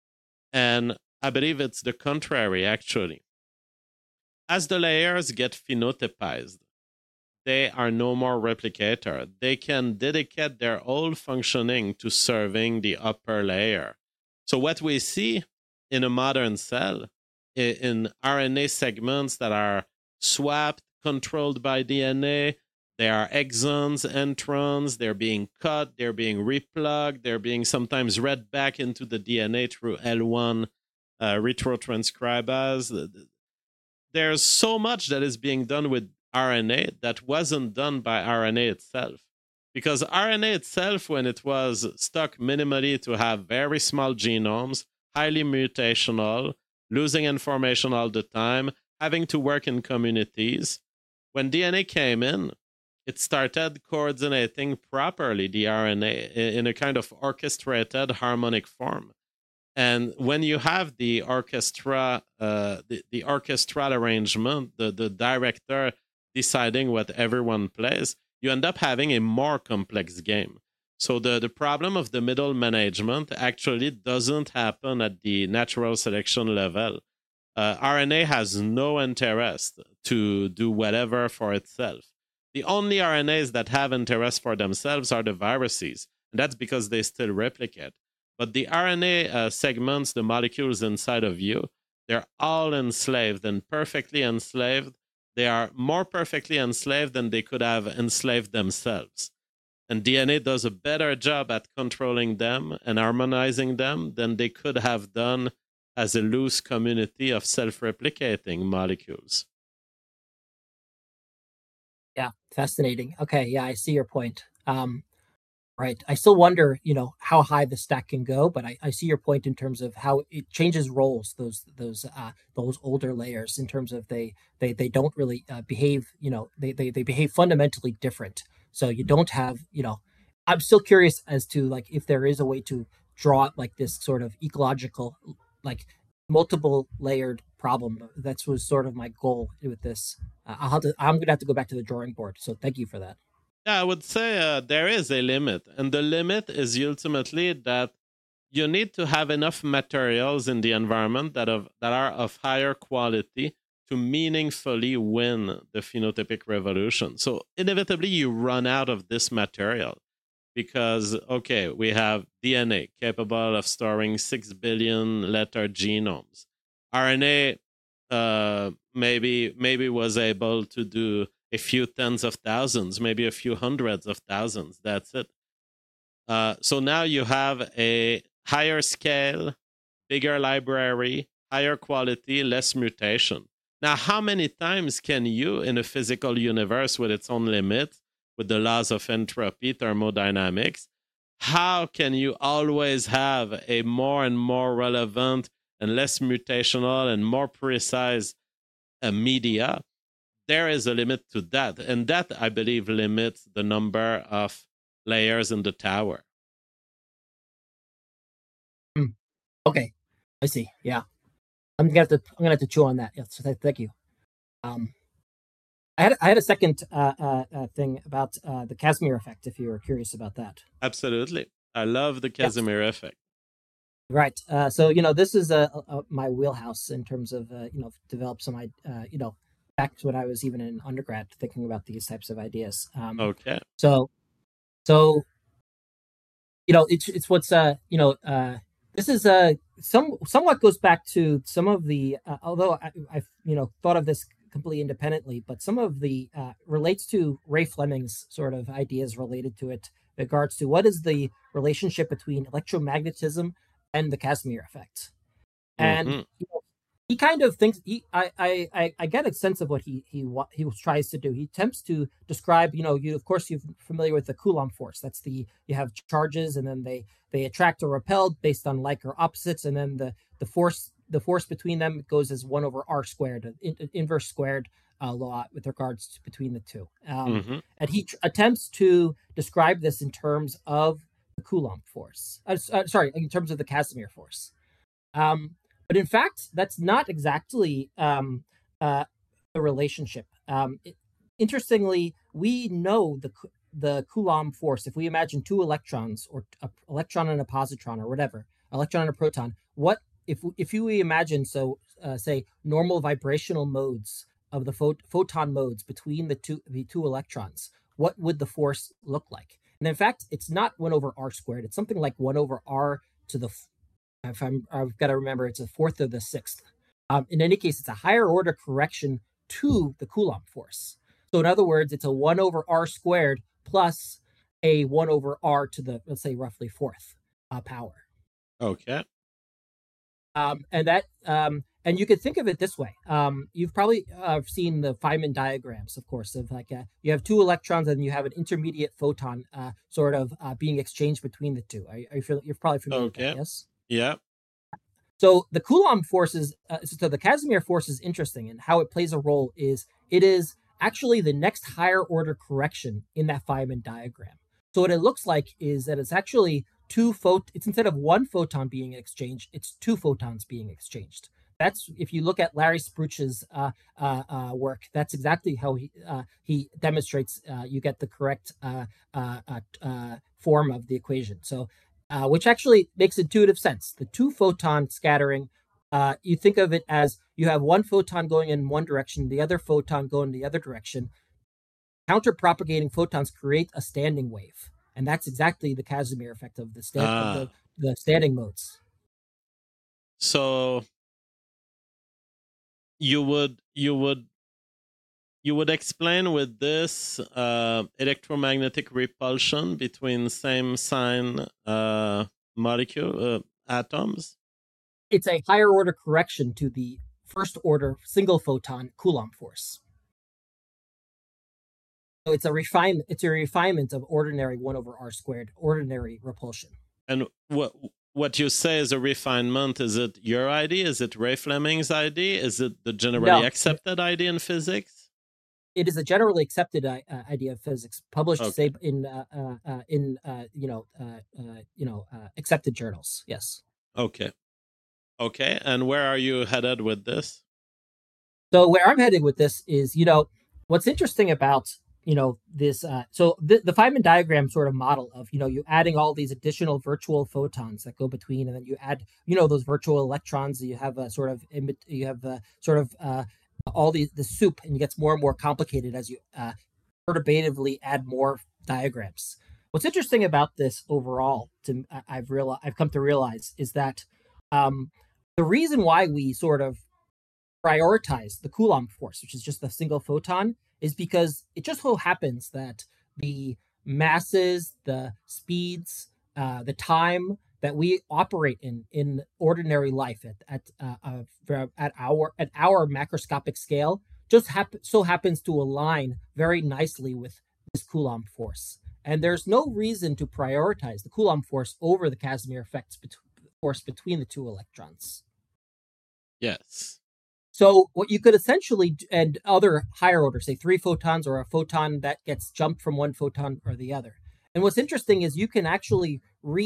And I believe it's the contrary, actually. As the layers get phenotypized, they are no more replicator. They can dedicate their whole functioning to serving the upper layer. So what we see in a modern cell, in R N A segments that are swapped, controlled by D N A, there are exons, introns, they're being cut, they're being replugged, they're being sometimes read back into the D N A through L one uh, retrotranscribers. There's so much that is being done with R N A that wasn't done by R N A itself. Because R N A itself, when it was stuck minimally to have very small genomes, highly mutational, losing information all the time, having to work in communities, when D N A came in, it started coordinating properly the R N A in a kind of orchestrated harmonic form. And when you have the orchestra, uh, the, the orchestral arrangement, the, the director deciding what everyone plays, you end up having a more complex game. So the, the problem of the middle management actually doesn't happen at the natural selection level. Uh, R N A has no interest to do whatever for itself. The only R N As that have interest for themselves are the viruses, and that's because they still replicate. But the R N A uh, segments, the molecules inside of you, they're all enslaved and perfectly enslaved. They are more perfectly enslaved than they could have enslaved themselves. And D N A does a better job at controlling them and harmonizing them than they could have done as a loose community of self-replicating molecules. Yeah, fascinating. Okay, yeah, I see your point. Um, right. I still wonder, you know, how high the stack can go, but I, I see your point in terms of how it changes roles. Those those uh, those older layers, in terms of they they they don't really uh, behave. You know, they, they they behave fundamentally different. So you don't have, you know, I'm still curious as to like if there is a way to draw like this sort of ecological, like multiple layered problem. That was sort of my goal with this. Uh, I'll have to, I'm going to have to go back to the drawing board. So thank you for that. Yeah, I would say uh, there is a limit. And the limit is ultimately that you need to have enough materials in the environment that, of, that are of higher quality to meaningfully win the phenotypic revolution. So inevitably, you run out of this material because, okay, we have D N A capable of storing six billion letter genomes. R N A uh, maybe maybe was able to do a few tens of thousands, maybe a few hundreds of thousands. That's it. Uh, so now you have a higher scale, bigger library, higher quality, less mutation. Now, how many times can you, in a physical universe with its own limits, with the laws of entropy, thermodynamics, how can you always have a more and more relevant and less mutational and more precise uh, media? There is a limit to that. And that, I believe, limits the number of layers in the tower. Hmm. Okay, I see. Yeah. I'm gonna have to. I'm gonna have to chew on that. Yes, thank you. Um, I had I had a second uh, uh, uh, thing about uh, the Casimir effect. If you were curious about that. Absolutely, I love the Casimir yes. effect. Right. Uh, so you know, this is a, a, my wheelhouse in terms of uh, you know develop some uh, you know back to when I was even in undergrad thinking about these types of ideas. Um, okay. So, so you know, it's it's what's uh you know uh. This is uh, some somewhat goes back to some of the, uh, although I, I've you know thought of this completely independently, but some of the uh, relates to Ray Fleming's sort of ideas related to it, in regards to what is the relationship between electromagnetism and the Casimir effect. And mm-hmm. you know, he kind of thinks he I, I I get a sense of what he he what he tries to do. He attempts to describe, you know, you of course you're familiar with the Coulomb force. That's the you have charges and then they they attract or repel based on like or opposites, and then the the force the force between them goes as one over r squared, in, inverse squared uh, law with regards to between the two. Um, mm-hmm. And he tr- attempts to describe this in terms of the Coulomb force. Uh, uh, sorry, in terms of the Casimir force. Um, But in fact, that's not exactly um, uh, the relationship. Um, it, interestingly, we know the the Coulomb force. If we imagine two electrons, or an electron and a positron, or whatever, electron and a proton, what if if you imagine so uh, say normal vibrational modes of the phot- photon modes between the two the two electrons? What would the force look like? And in fact, it's not one over r squared. It's something like one over r to the If I'm, I've got to remember it's a fourth or the sixth. Um, in any case, it's a higher order correction to the Coulomb force. So in other words, it's a one over r squared plus a one over r to the, let's say, roughly fourth uh, power. Okay. Um, and that, um, and you could think of it this way. Um, you've probably uh, seen the Feynman diagrams, of course, of like a, you have two electrons and you have an intermediate photon uh, sort of uh, being exchanged between the two. Are, are you, you're probably familiar okay. with that, yes? Yeah. So the Coulomb force is, uh, so the Casimir force is interesting, and how it plays a role is it is actually the next higher order correction in that Feynman diagram. So what it looks like is that it's actually two phot. It's instead of one photon being exchanged, it's two photons being exchanged. That's if you look at Larry Spruch's uh, uh, uh, work, that's exactly how he uh, he demonstrates uh, you get the correct uh, uh, uh, uh, form of the equation. So, uh, which actually makes intuitive sense. The two photon scattering, uh, you think of it as you have one photon going in one direction, the other photon going the other direction. Counter-propagating photons create a standing wave, and that's exactly the Casimir effect of the, sta- Ah. of the, the standing modes. So you would you would you would explain with this uh, electromagnetic repulsion between same sign uh, molecule uh, atoms? It's a higher order correction to the first order single photon Coulomb force. So it's a refinement. It's a refinement of ordinary one over r squared, ordinary repulsion. And what what you say is a refinement? Is it your idea? Is it Ray Fleming's idea? Is it the generally No. accepted idea in physics? It is a generally accepted uh, idea of physics, published Okay. say in uh, uh, uh, in uh, you know uh, uh, you know uh, accepted journals. Yes. Okay, okay. And where are you headed with this? So where I'm heading with this is, you know, what's interesting about, you know, this, uh, so the, the Feynman diagram sort of model of, you know, you adding all these additional virtual photons that go between, and then you add, you know, those virtual electrons, you have a sort of, you have a sort of uh, all the, the soup, and it gets more and more complicated as you uh, perturbatively add more diagrams. What's interesting about this overall, to I've realized, I've come to realize, is that um, the reason why we sort of prioritize the Coulomb force, which is just a single photon, is because it just so happens that the masses, the speeds, uh, the time that we operate in in ordinary life at at uh, uh, at our at our macroscopic scale just happen so happens to align very nicely with this Coulomb force, and there's no reason to prioritize the Coulomb force over the Casimir effects bet- force between the two electrons. Yes. So what you could essentially, and other higher order, say three photons or a photon that gets jumped from one photon or the other. And what's interesting is you can actually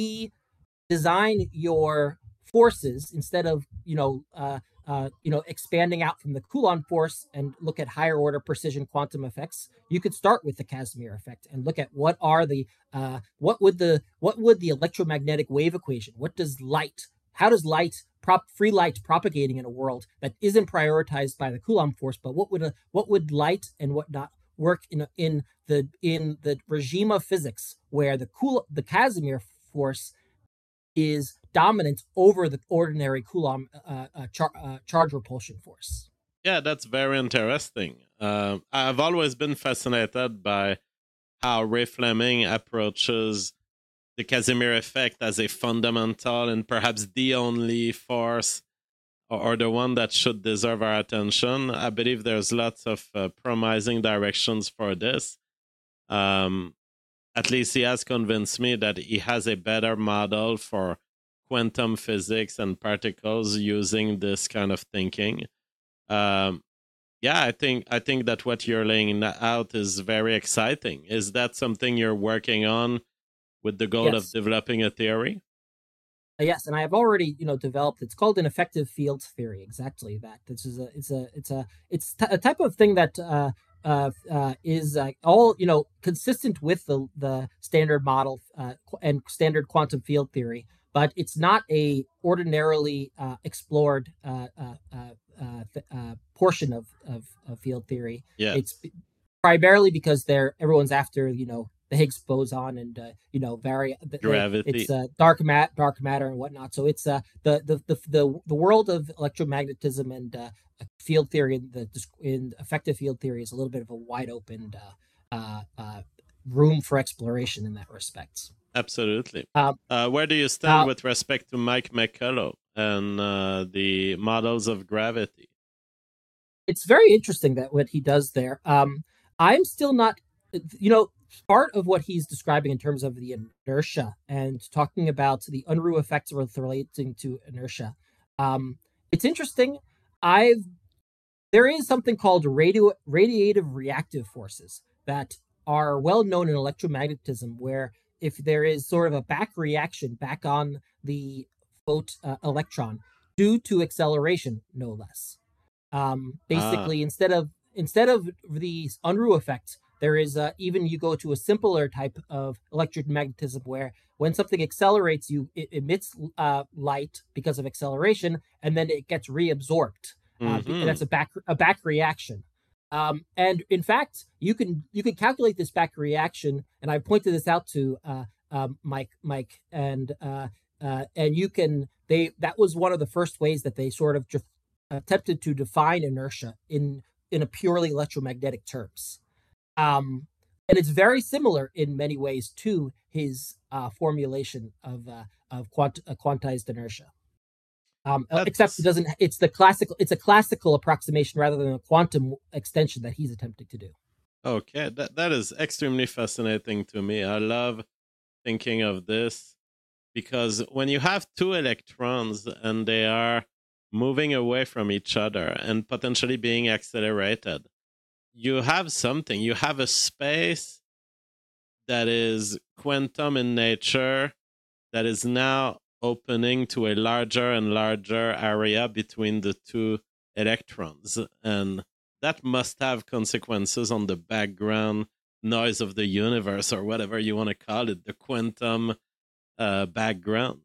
redesign your forces instead of, you know, uh, uh, you know, expanding out from the Coulomb force and look at higher order precision quantum effects. You could start with the Casimir effect and look at what are the, uh, what would the, what would the electromagnetic wave equation? What does light? How does light? Prop, free light propagating in a world that isn't prioritized by the Coulomb force, but what would a, what would light and whatnot work in in the in the regime of physics where the Coul the Casimir force is dominant over the ordinary Coulomb uh, uh, char, uh, charge repulsion force? Yeah, that's very interesting. Uh, I've always been fascinated by how Ray Fleming approaches the Casimir effect as a fundamental and perhaps the only force, or, or the one that should deserve our attention. I believe there's lots of uh, promising directions for this. Um, at least he has convinced me that he has a better model for quantum physics and particles using this kind of thinking. Um, yeah, I think I think that what you're laying out is very exciting. Is that something you're working on with the goal Yes. of developing a theory? Uh, yes, and I've already, you know, developed. It's called an effective fields theory. Exactly that. This is a, it's a, it's a, it's t- a type of thing that uh, uh, uh, is uh, all, you know, consistent with the the standard model uh, qu- and standard quantum field theory, but it's not a ordinarily uh, explored uh, uh, uh, uh, th- uh, portion of, of of field theory. Yeah. It's primarily because they're everyone's after, you know, the Higgs boson and uh, you know vari- Gravity. It's uh, dark mat, dark matter, and whatnot. So it's uh, the, the the the the world of electromagnetism and uh, field theory and the in effective field theory is a little bit of a wide open uh, uh, uh, room for exploration in that respect. Absolutely. Um, uh, where do you stand uh, with respect to Mike McCullough and uh, the models of gravity? It's very interesting that what he does there. Um, I'm still not, you know, part of what he's describing in terms of the inertia and talking about the Unruh effects relating to inertia. Um, it's interesting. I've there is something called radio radiative reactive forces that are well known in electromagnetism, where if there is sort of a back reaction back on the phot- uh, electron due to acceleration, no less. Um, basically, Ah. instead of instead of the Unruh effect, there is uh, even you go to a simpler type of electromagnetism where when something accelerates, you it emits uh, light because of acceleration, and then it gets reabsorbed. Uh, Mhm. and that's a back a back reaction. Um, and in fact, you can you can calculate this back reaction, and I pointed this out to uh, um, Mike Mike and uh, uh, and you can they that was one of the first ways that they sort of just attempted to define inertia in in a purely electromagnetic terms. Um, and it's very similar in many ways to his uh, formulation of uh, of quant- uh, quantized inertia. Um, uh, except it That's doesn't. It's the classical. It's a classical approximation rather than a quantum extension that he's attempting to do. okay. That that is extremely fascinating to me. I love thinking of this because when you have two electrons and they are moving away from each other and potentially being accelerated, you have something. You have a space that is quantum in nature that is now opening to a larger and larger area between the two electrons. And that must have consequences on the background noise of the universe, or whatever you want to call it, the quantum uh, background.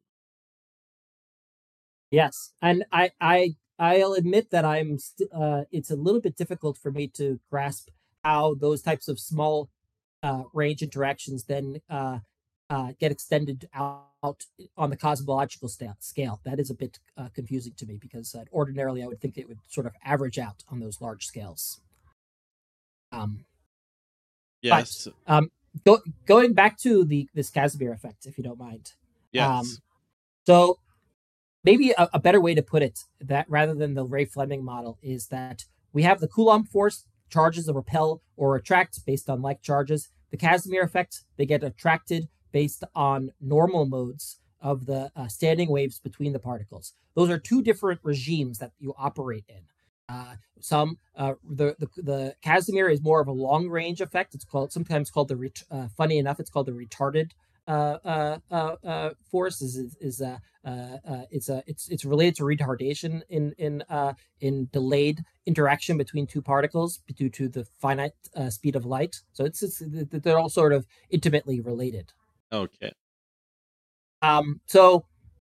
Yes, and I I I'll admit that I'm st- uh, it's a little bit difficult for me to grasp how those types of small uh, range interactions then uh, uh, get extended out on the cosmological sta- scale. That is a bit uh, confusing to me because uh, ordinarily I would think it would sort of average out on those large scales. Um, Yes. But um, go, going back to the this Casimir effect, if you don't mind. Yes. Um, so maybe a, a better way to put it, that rather than the Ray Fleming model, is that we have the Coulomb force, charges that repel or attract based on like charges. The Casimir effect, they get attracted based on normal modes of the uh, standing waves between the particles. Those are two different regimes that you operate in. Uh, some uh, the, the the Casimir is more of a long range effect. It's called sometimes called the ret- uh, funny enough it's called the retarded uh, uh, uh, uh, force. Is is, is uh, uh, uh, it's a it's it's related to retardation in in uh, in delayed interaction between two particles due to the finite uh, speed of light. So it's, it's they're all sort of intimately related. Okay. Um. So.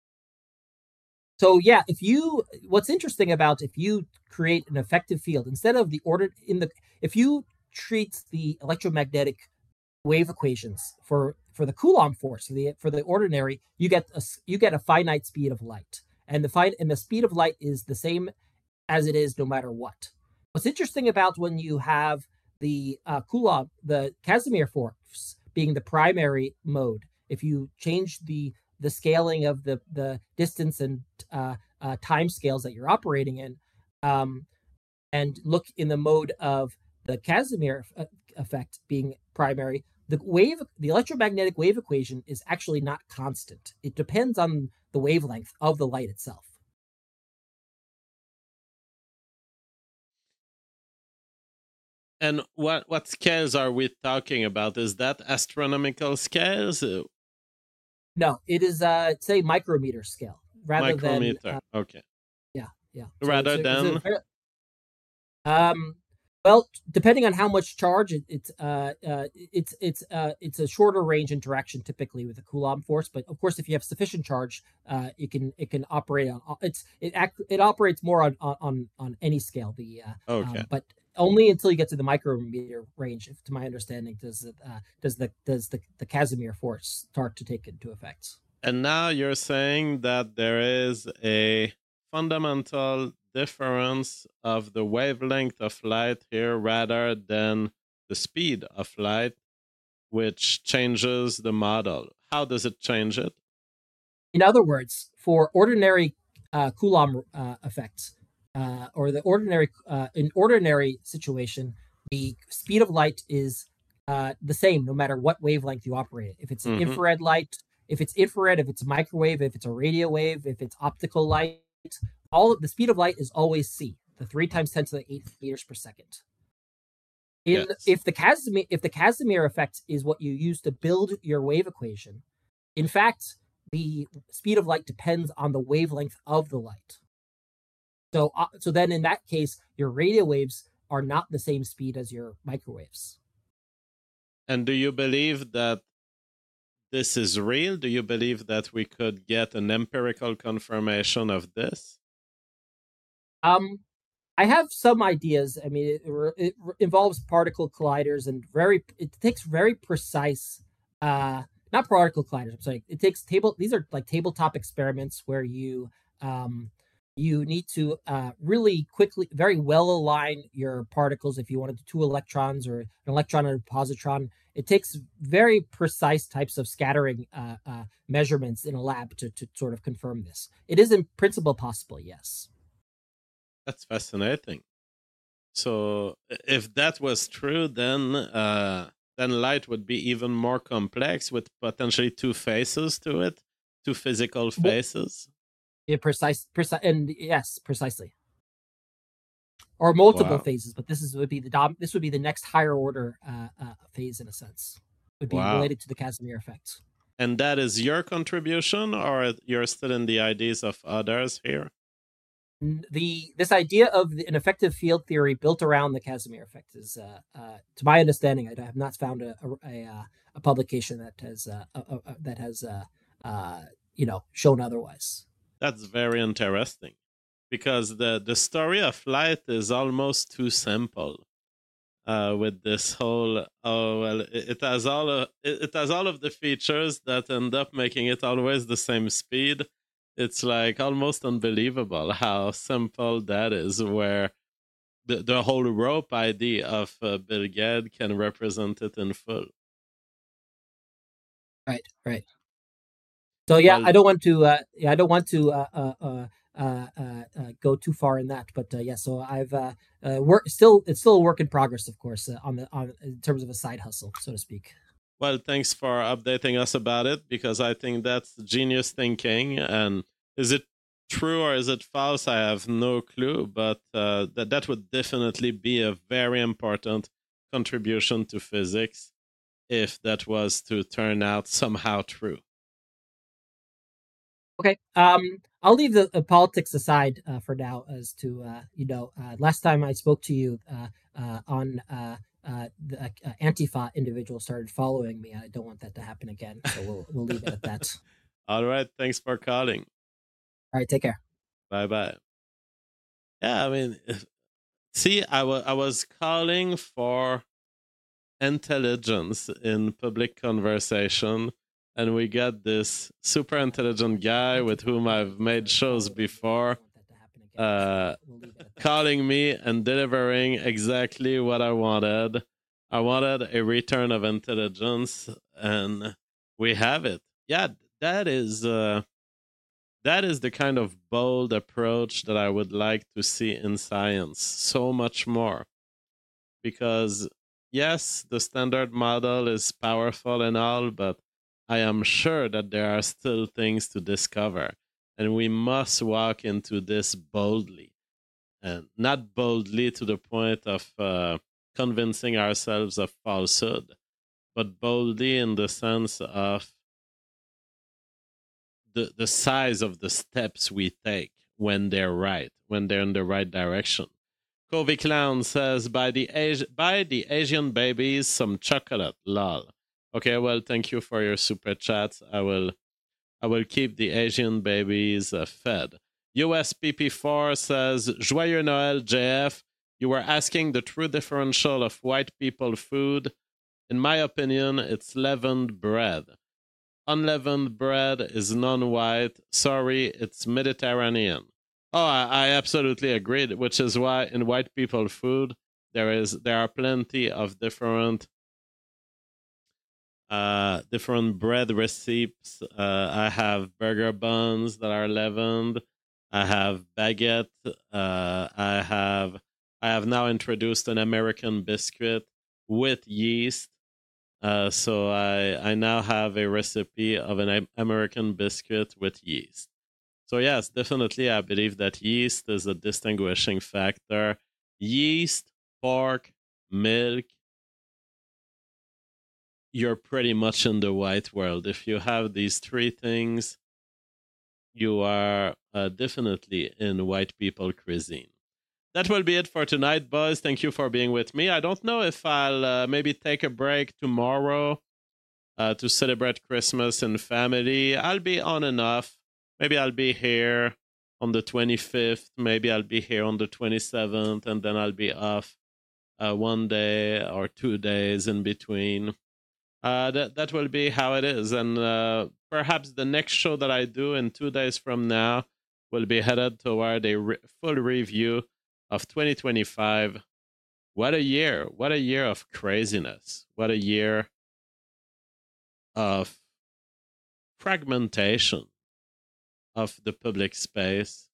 So yeah, if you what's interesting about if you create an effective field instead of the order in the if you treat the electromagnetic wave equations for for the Coulomb force for the for the ordinary, you get a you get a finite speed of light, and the fi- and the speed of light is the same as it is no matter what. What's interesting about when you have the uh, Coulomb the Casimir force being the primary mode, if you change the the scaling of the the distance and uh, uh, time scales that you're operating in, um, and look in the mode of the Casimir effect being primary, the wave, the electromagnetic wave equation is actually not constant. It depends on the wavelength of the light itself. And what what scales are we talking about? Is that astronomical scales? Uh, No, it is uh say micrometer scale rather Micrometer. than uh, Okay. yeah yeah. So Rather it's a, it's a than very, um well, depending on how much charge it, it's uh, uh it's it's uh it's a shorter range interaction typically with the Coulomb force, but of course if you have sufficient charge, uh it can it can operate on it's it act it operates more on on on any scale. The uh, okay. um, but only until you get to the micrometer range, if to my understanding, does it uh, does the does the the Casimir force start to take into effect. And now you're saying that there is a fundamental difference of the wavelength of light here rather than the speed of light, which changes the model. How does it change it? In other words, for ordinary uh, Coulomb uh, effects, uh, or the ordinary uh, in ordinary situation, the speed of light is uh, the same no matter what wavelength you operate. If it's an Mhm. infrared light, if it's infrared, if it's a microwave, if it's a radio wave, if it's optical light, all of the speed of light is always c. the three times ten to the eighth meters per second. In Yes. if the Casimir if the Casimir effect is what you use to build your wave equation, in fact, the speed of light depends on the wavelength of the light. So, uh, so then in that case, your radio waves are not the same speed as your microwaves. And do you believe that this is real? Do you believe that we could get an empirical confirmation of this? Um, I have some ideas. I mean, it, it involves particle colliders and very. It takes very precise. Uh, not particle colliders. I'm sorry. It takes table. These are like tabletop experiments where you um, you need to uh, really quickly, very well align your particles. If you wanted two electrons or an electron and a positron, it takes very precise types of scattering uh, uh, measurements in a lab to to sort of confirm this. It is in principle possible. Yes. That's fascinating. So if that was true, then uh, then light would be even more complex with potentially two faces to it, two physical faces. Yeah, precise, precise, and yes, precisely. Or multiple Wow. phases, but this is would be the dom- this would be the next higher order uh, uh, phase in a sense. Would be Wow. related to the Casimir effect. And that is your contribution, or you're still in the ideas of others here? The this idea of the, an effective field theory built around the Casimir effect is, uh, uh, to my understanding, I have not found a a, a, a publication that has uh, a, a, that has uh, uh, you know shown otherwise. That's very interesting, because the the story of light is almost too simple. Uh, with this whole oh well, it, it has all of, it, it has all of the features that end up making it always the same speed. It's like almost unbelievable how simple that is, where the, the whole rope idea of uh, Bill Gadd can represent it in full. Right, right. So yeah, Well, I don't want to. Uh, yeah, I don't want to uh, uh, uh, uh, uh, uh, go too far in that. But uh, yeah, so I've uh, uh, work still. It's still a work in progress, of course, uh, on the on in terms of a side hustle, so to speak. well, thanks for updating us about it, because I think that's genius thinking. And is it true or is it false? I have no clue, but uh, that that would definitely be a very important contribution to physics if that was to turn out somehow true. Okay. Um, I'll leave the uh, politics aside uh, for now. As to uh, you know, uh, last time I spoke to you uh, uh, on uh, uh, the uh, Antifa individual started following me. I don't want that to happen again. So we'll we'll leave it at that. All right. Thanks for calling. All right. Take care. Bye bye. Yeah, I mean, if, see, I wa- I was calling for intelligence in public conversation, and we got this super intelligent guy with whom I've made shows before, uh, calling me and delivering exactly what I wanted. I wanted a return of intelligence, and we have it. Yeah, that is uh, that is the kind of bold approach that I would like to see in science so much more. Because yes, the standard model is powerful and all, but I am sure that there are still things to discover, and we must walk into this boldly, and not boldly to the point of uh, convincing ourselves of falsehood, but boldly in the sense of the, the size of the steps we take when they're right, when they're in the right direction. Covey Clown says, buy the, Asi- buy the Asian babies some chocolate, lol. Okay, well, thank you for your super chats. I will I will keep the Asian babies uh, fed. U S P P four says, Joyeux Noël, J F. You were asking the true differential of white people food. In my opinion, it's leavened bread. Unleavened bread is non-white. Sorry, it's Mediterranean. Oh, I, I absolutely agreed, which is why in white people food, there is there are plenty of different uh different bread recipes. uh I have burger buns that are leavened. I have baguette. uh i have i have now introduced an American biscuit with yeast. uh so i i now have a recipe of an American biscuit with yeast. So yes, definitely, I believe that yeast is a distinguishing factor. Yeast, pork, milk, you're pretty much in the white world. If you have these three things, you are uh, definitely in white people cuisine. That will be it for tonight, boys. Thank you for being with me. I don't know if I'll uh, maybe take a break tomorrow uh, to celebrate Christmas in family. I'll be on and off. Maybe I'll be here on the twenty-fifth. Maybe I'll be here on the twenty-seventh, and then I'll be off uh, one day or two days in between. Uh, that that will be how it is. And uh, perhaps the next show that I do in two days from now will be headed toward a re- full review of twenty twenty-five. What a year. What a year of craziness. What a year of fragmentation of the public space.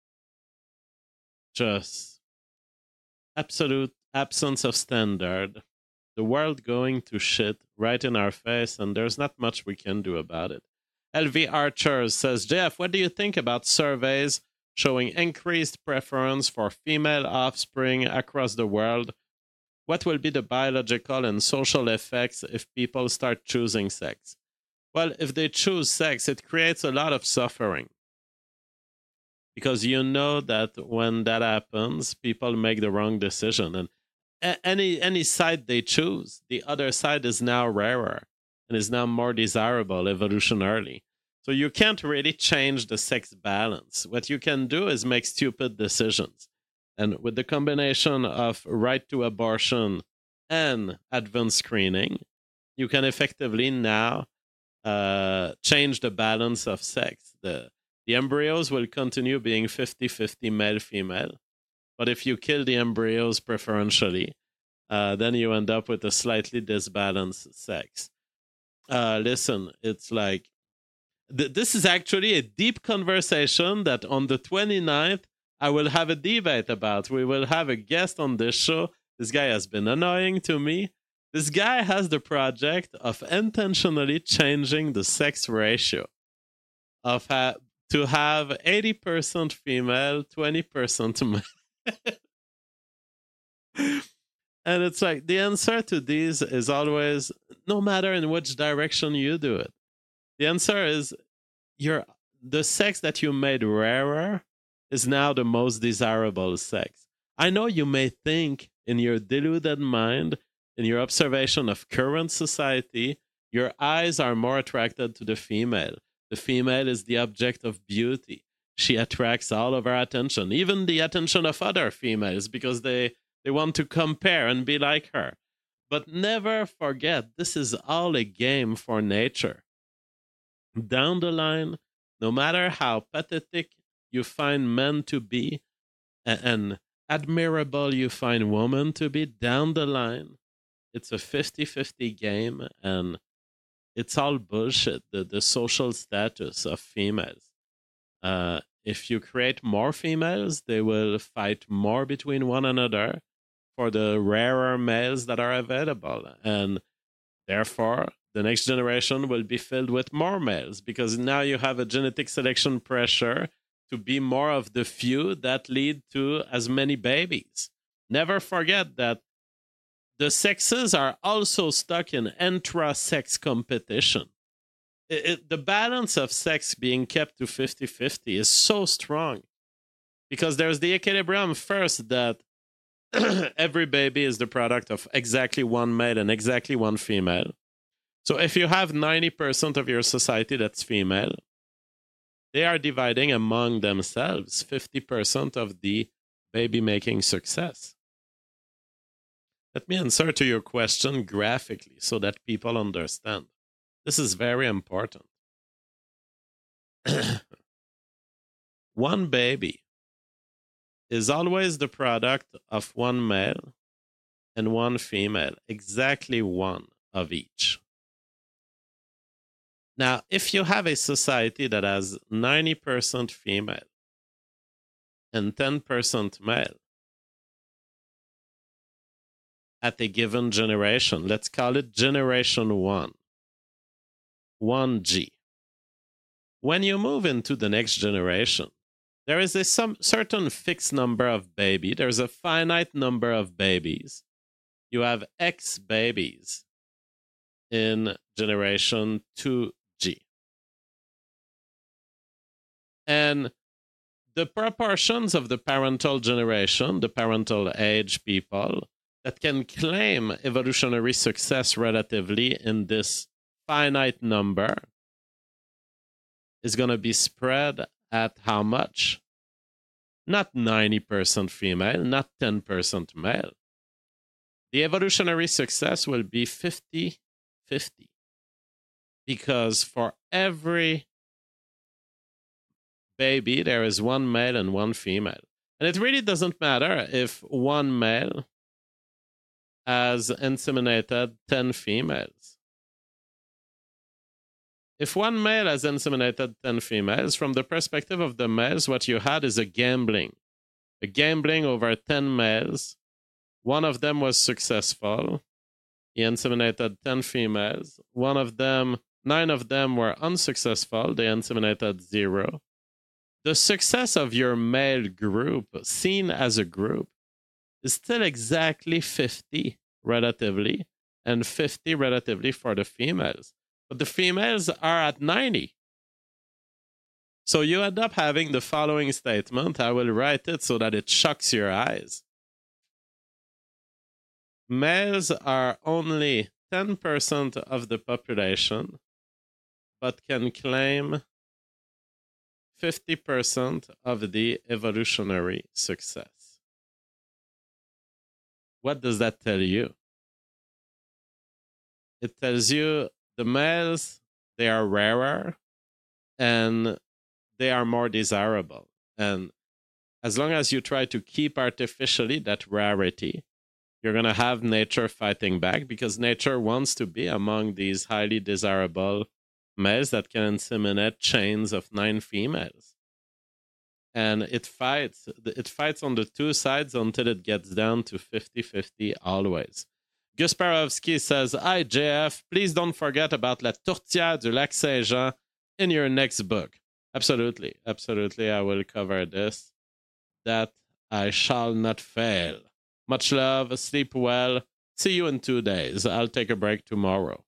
Just absolute absence of standard. The world going to shit right in our face, and there's not much we can do about it. L V Archer says, Jeff, what do you think about surveys showing increased preference for female offspring across the world? What will be the biological and social effects if people start choosing sex? Well, if they choose sex, it creates a lot of suffering. Because you know that when that happens, people make the wrong decision. And any any side they choose, the other side is now rarer and is now more desirable evolutionarily. So you can't really change the sex balance. What you can do is make stupid decisions. And with the combination of right to abortion and advanced screening, you can effectively now uh, change the balance of sex. The, the embryos will continue being fifty-fifty male-female. But if you kill the embryos preferentially, uh, then you end up with a slightly disbalanced sex. Uh, listen, it's like, th- this is actually a deep conversation that on the twenty-ninth, I will have a debate about. We will have a guest on this show. This guy has been annoying to me. This guy has the project of intentionally changing the sex ratio of ha- to have eighty percent female, twenty percent male. And it's like the answer to these is always, no matter in which direction you do it, the answer is your the sex that you made rarer is now the most desirable sex. I know you may think in your deluded mind, in your observation of current society, your eyes are more attracted to the female. The female is the object of beauty. She attracts all of our attention, even the attention of other females, because they, they want to compare and be like her. But never forget, this is all a game for nature. Down the line, no matter how pathetic you find men to be and admirable you find women to be, down the line, it's a fifty-fifty game, and it's all bullshit, the, the social status of females. Uh, if you create more females, they will fight more between one another for the rarer males that are available. And therefore, the next generation will be filled with more males, because now you have a genetic selection pressure to be more of the few that lead to as many babies. Never forget that the sexes are also stuck in intra-sex competition. It, it, the balance of sex being kept to fifty-fifty is so strong, because there's the equilibrium first that every baby is the product of exactly one male and exactly one female. So if you have ninety percent of your society that's female, they are dividing among themselves fifty percent of the baby-making success. Let me answer to your question graphically so that people understand. This is very important. One baby is always the product of one male and one female, exactly one of each. Now, if you have a society that has ninety percent female and ten percent male at a given generation, let's call it generation one, one G. when you move into the next generation, there is a some certain fixed number of baby. There's a finite number of babies. You have X babies in generation two G. And the proportions of the parental generation, the parental age people, that can claim evolutionary success relatively in this finite number is going to be spread at how much? Not ninety percent female, not ten percent male. The evolutionary success will be fifty fifty. Because for every baby, there is one male and one female. And it really doesn't matter if one male has inseminated ten females. If one male has inseminated ten females, from the perspective of the males, what you had is a gambling. A gambling over ten males. One of them was successful. He inseminated ten females. One of them, nine of them were unsuccessful. They inseminated zero. The success of your male group, seen as a group, is still exactly fifty relatively, and fifty relatively for the females. But the females are at ninety. So you end up having the following statement. I will write it so that it shocks your eyes. Males are only ten percent of the population, but can claim fifty percent of the evolutionary success. What does that tell you? It tells you the males, they are rarer and they are more desirable. And as long as you try to keep artificially that rarity, you're going to have nature fighting back, because nature wants to be among these highly desirable males that can inseminate chains of nine females. And it fights, it fights on the two sides until it gets down to fifty fifty always. Gusparovsky says, hi, J F, please don't forget about La Tourtière du Lac Saint-Jean in your next book. Absolutely, absolutely, I will cover this. That I shall not fail. Much love, sleep well. See you in two days. I'll take a break tomorrow.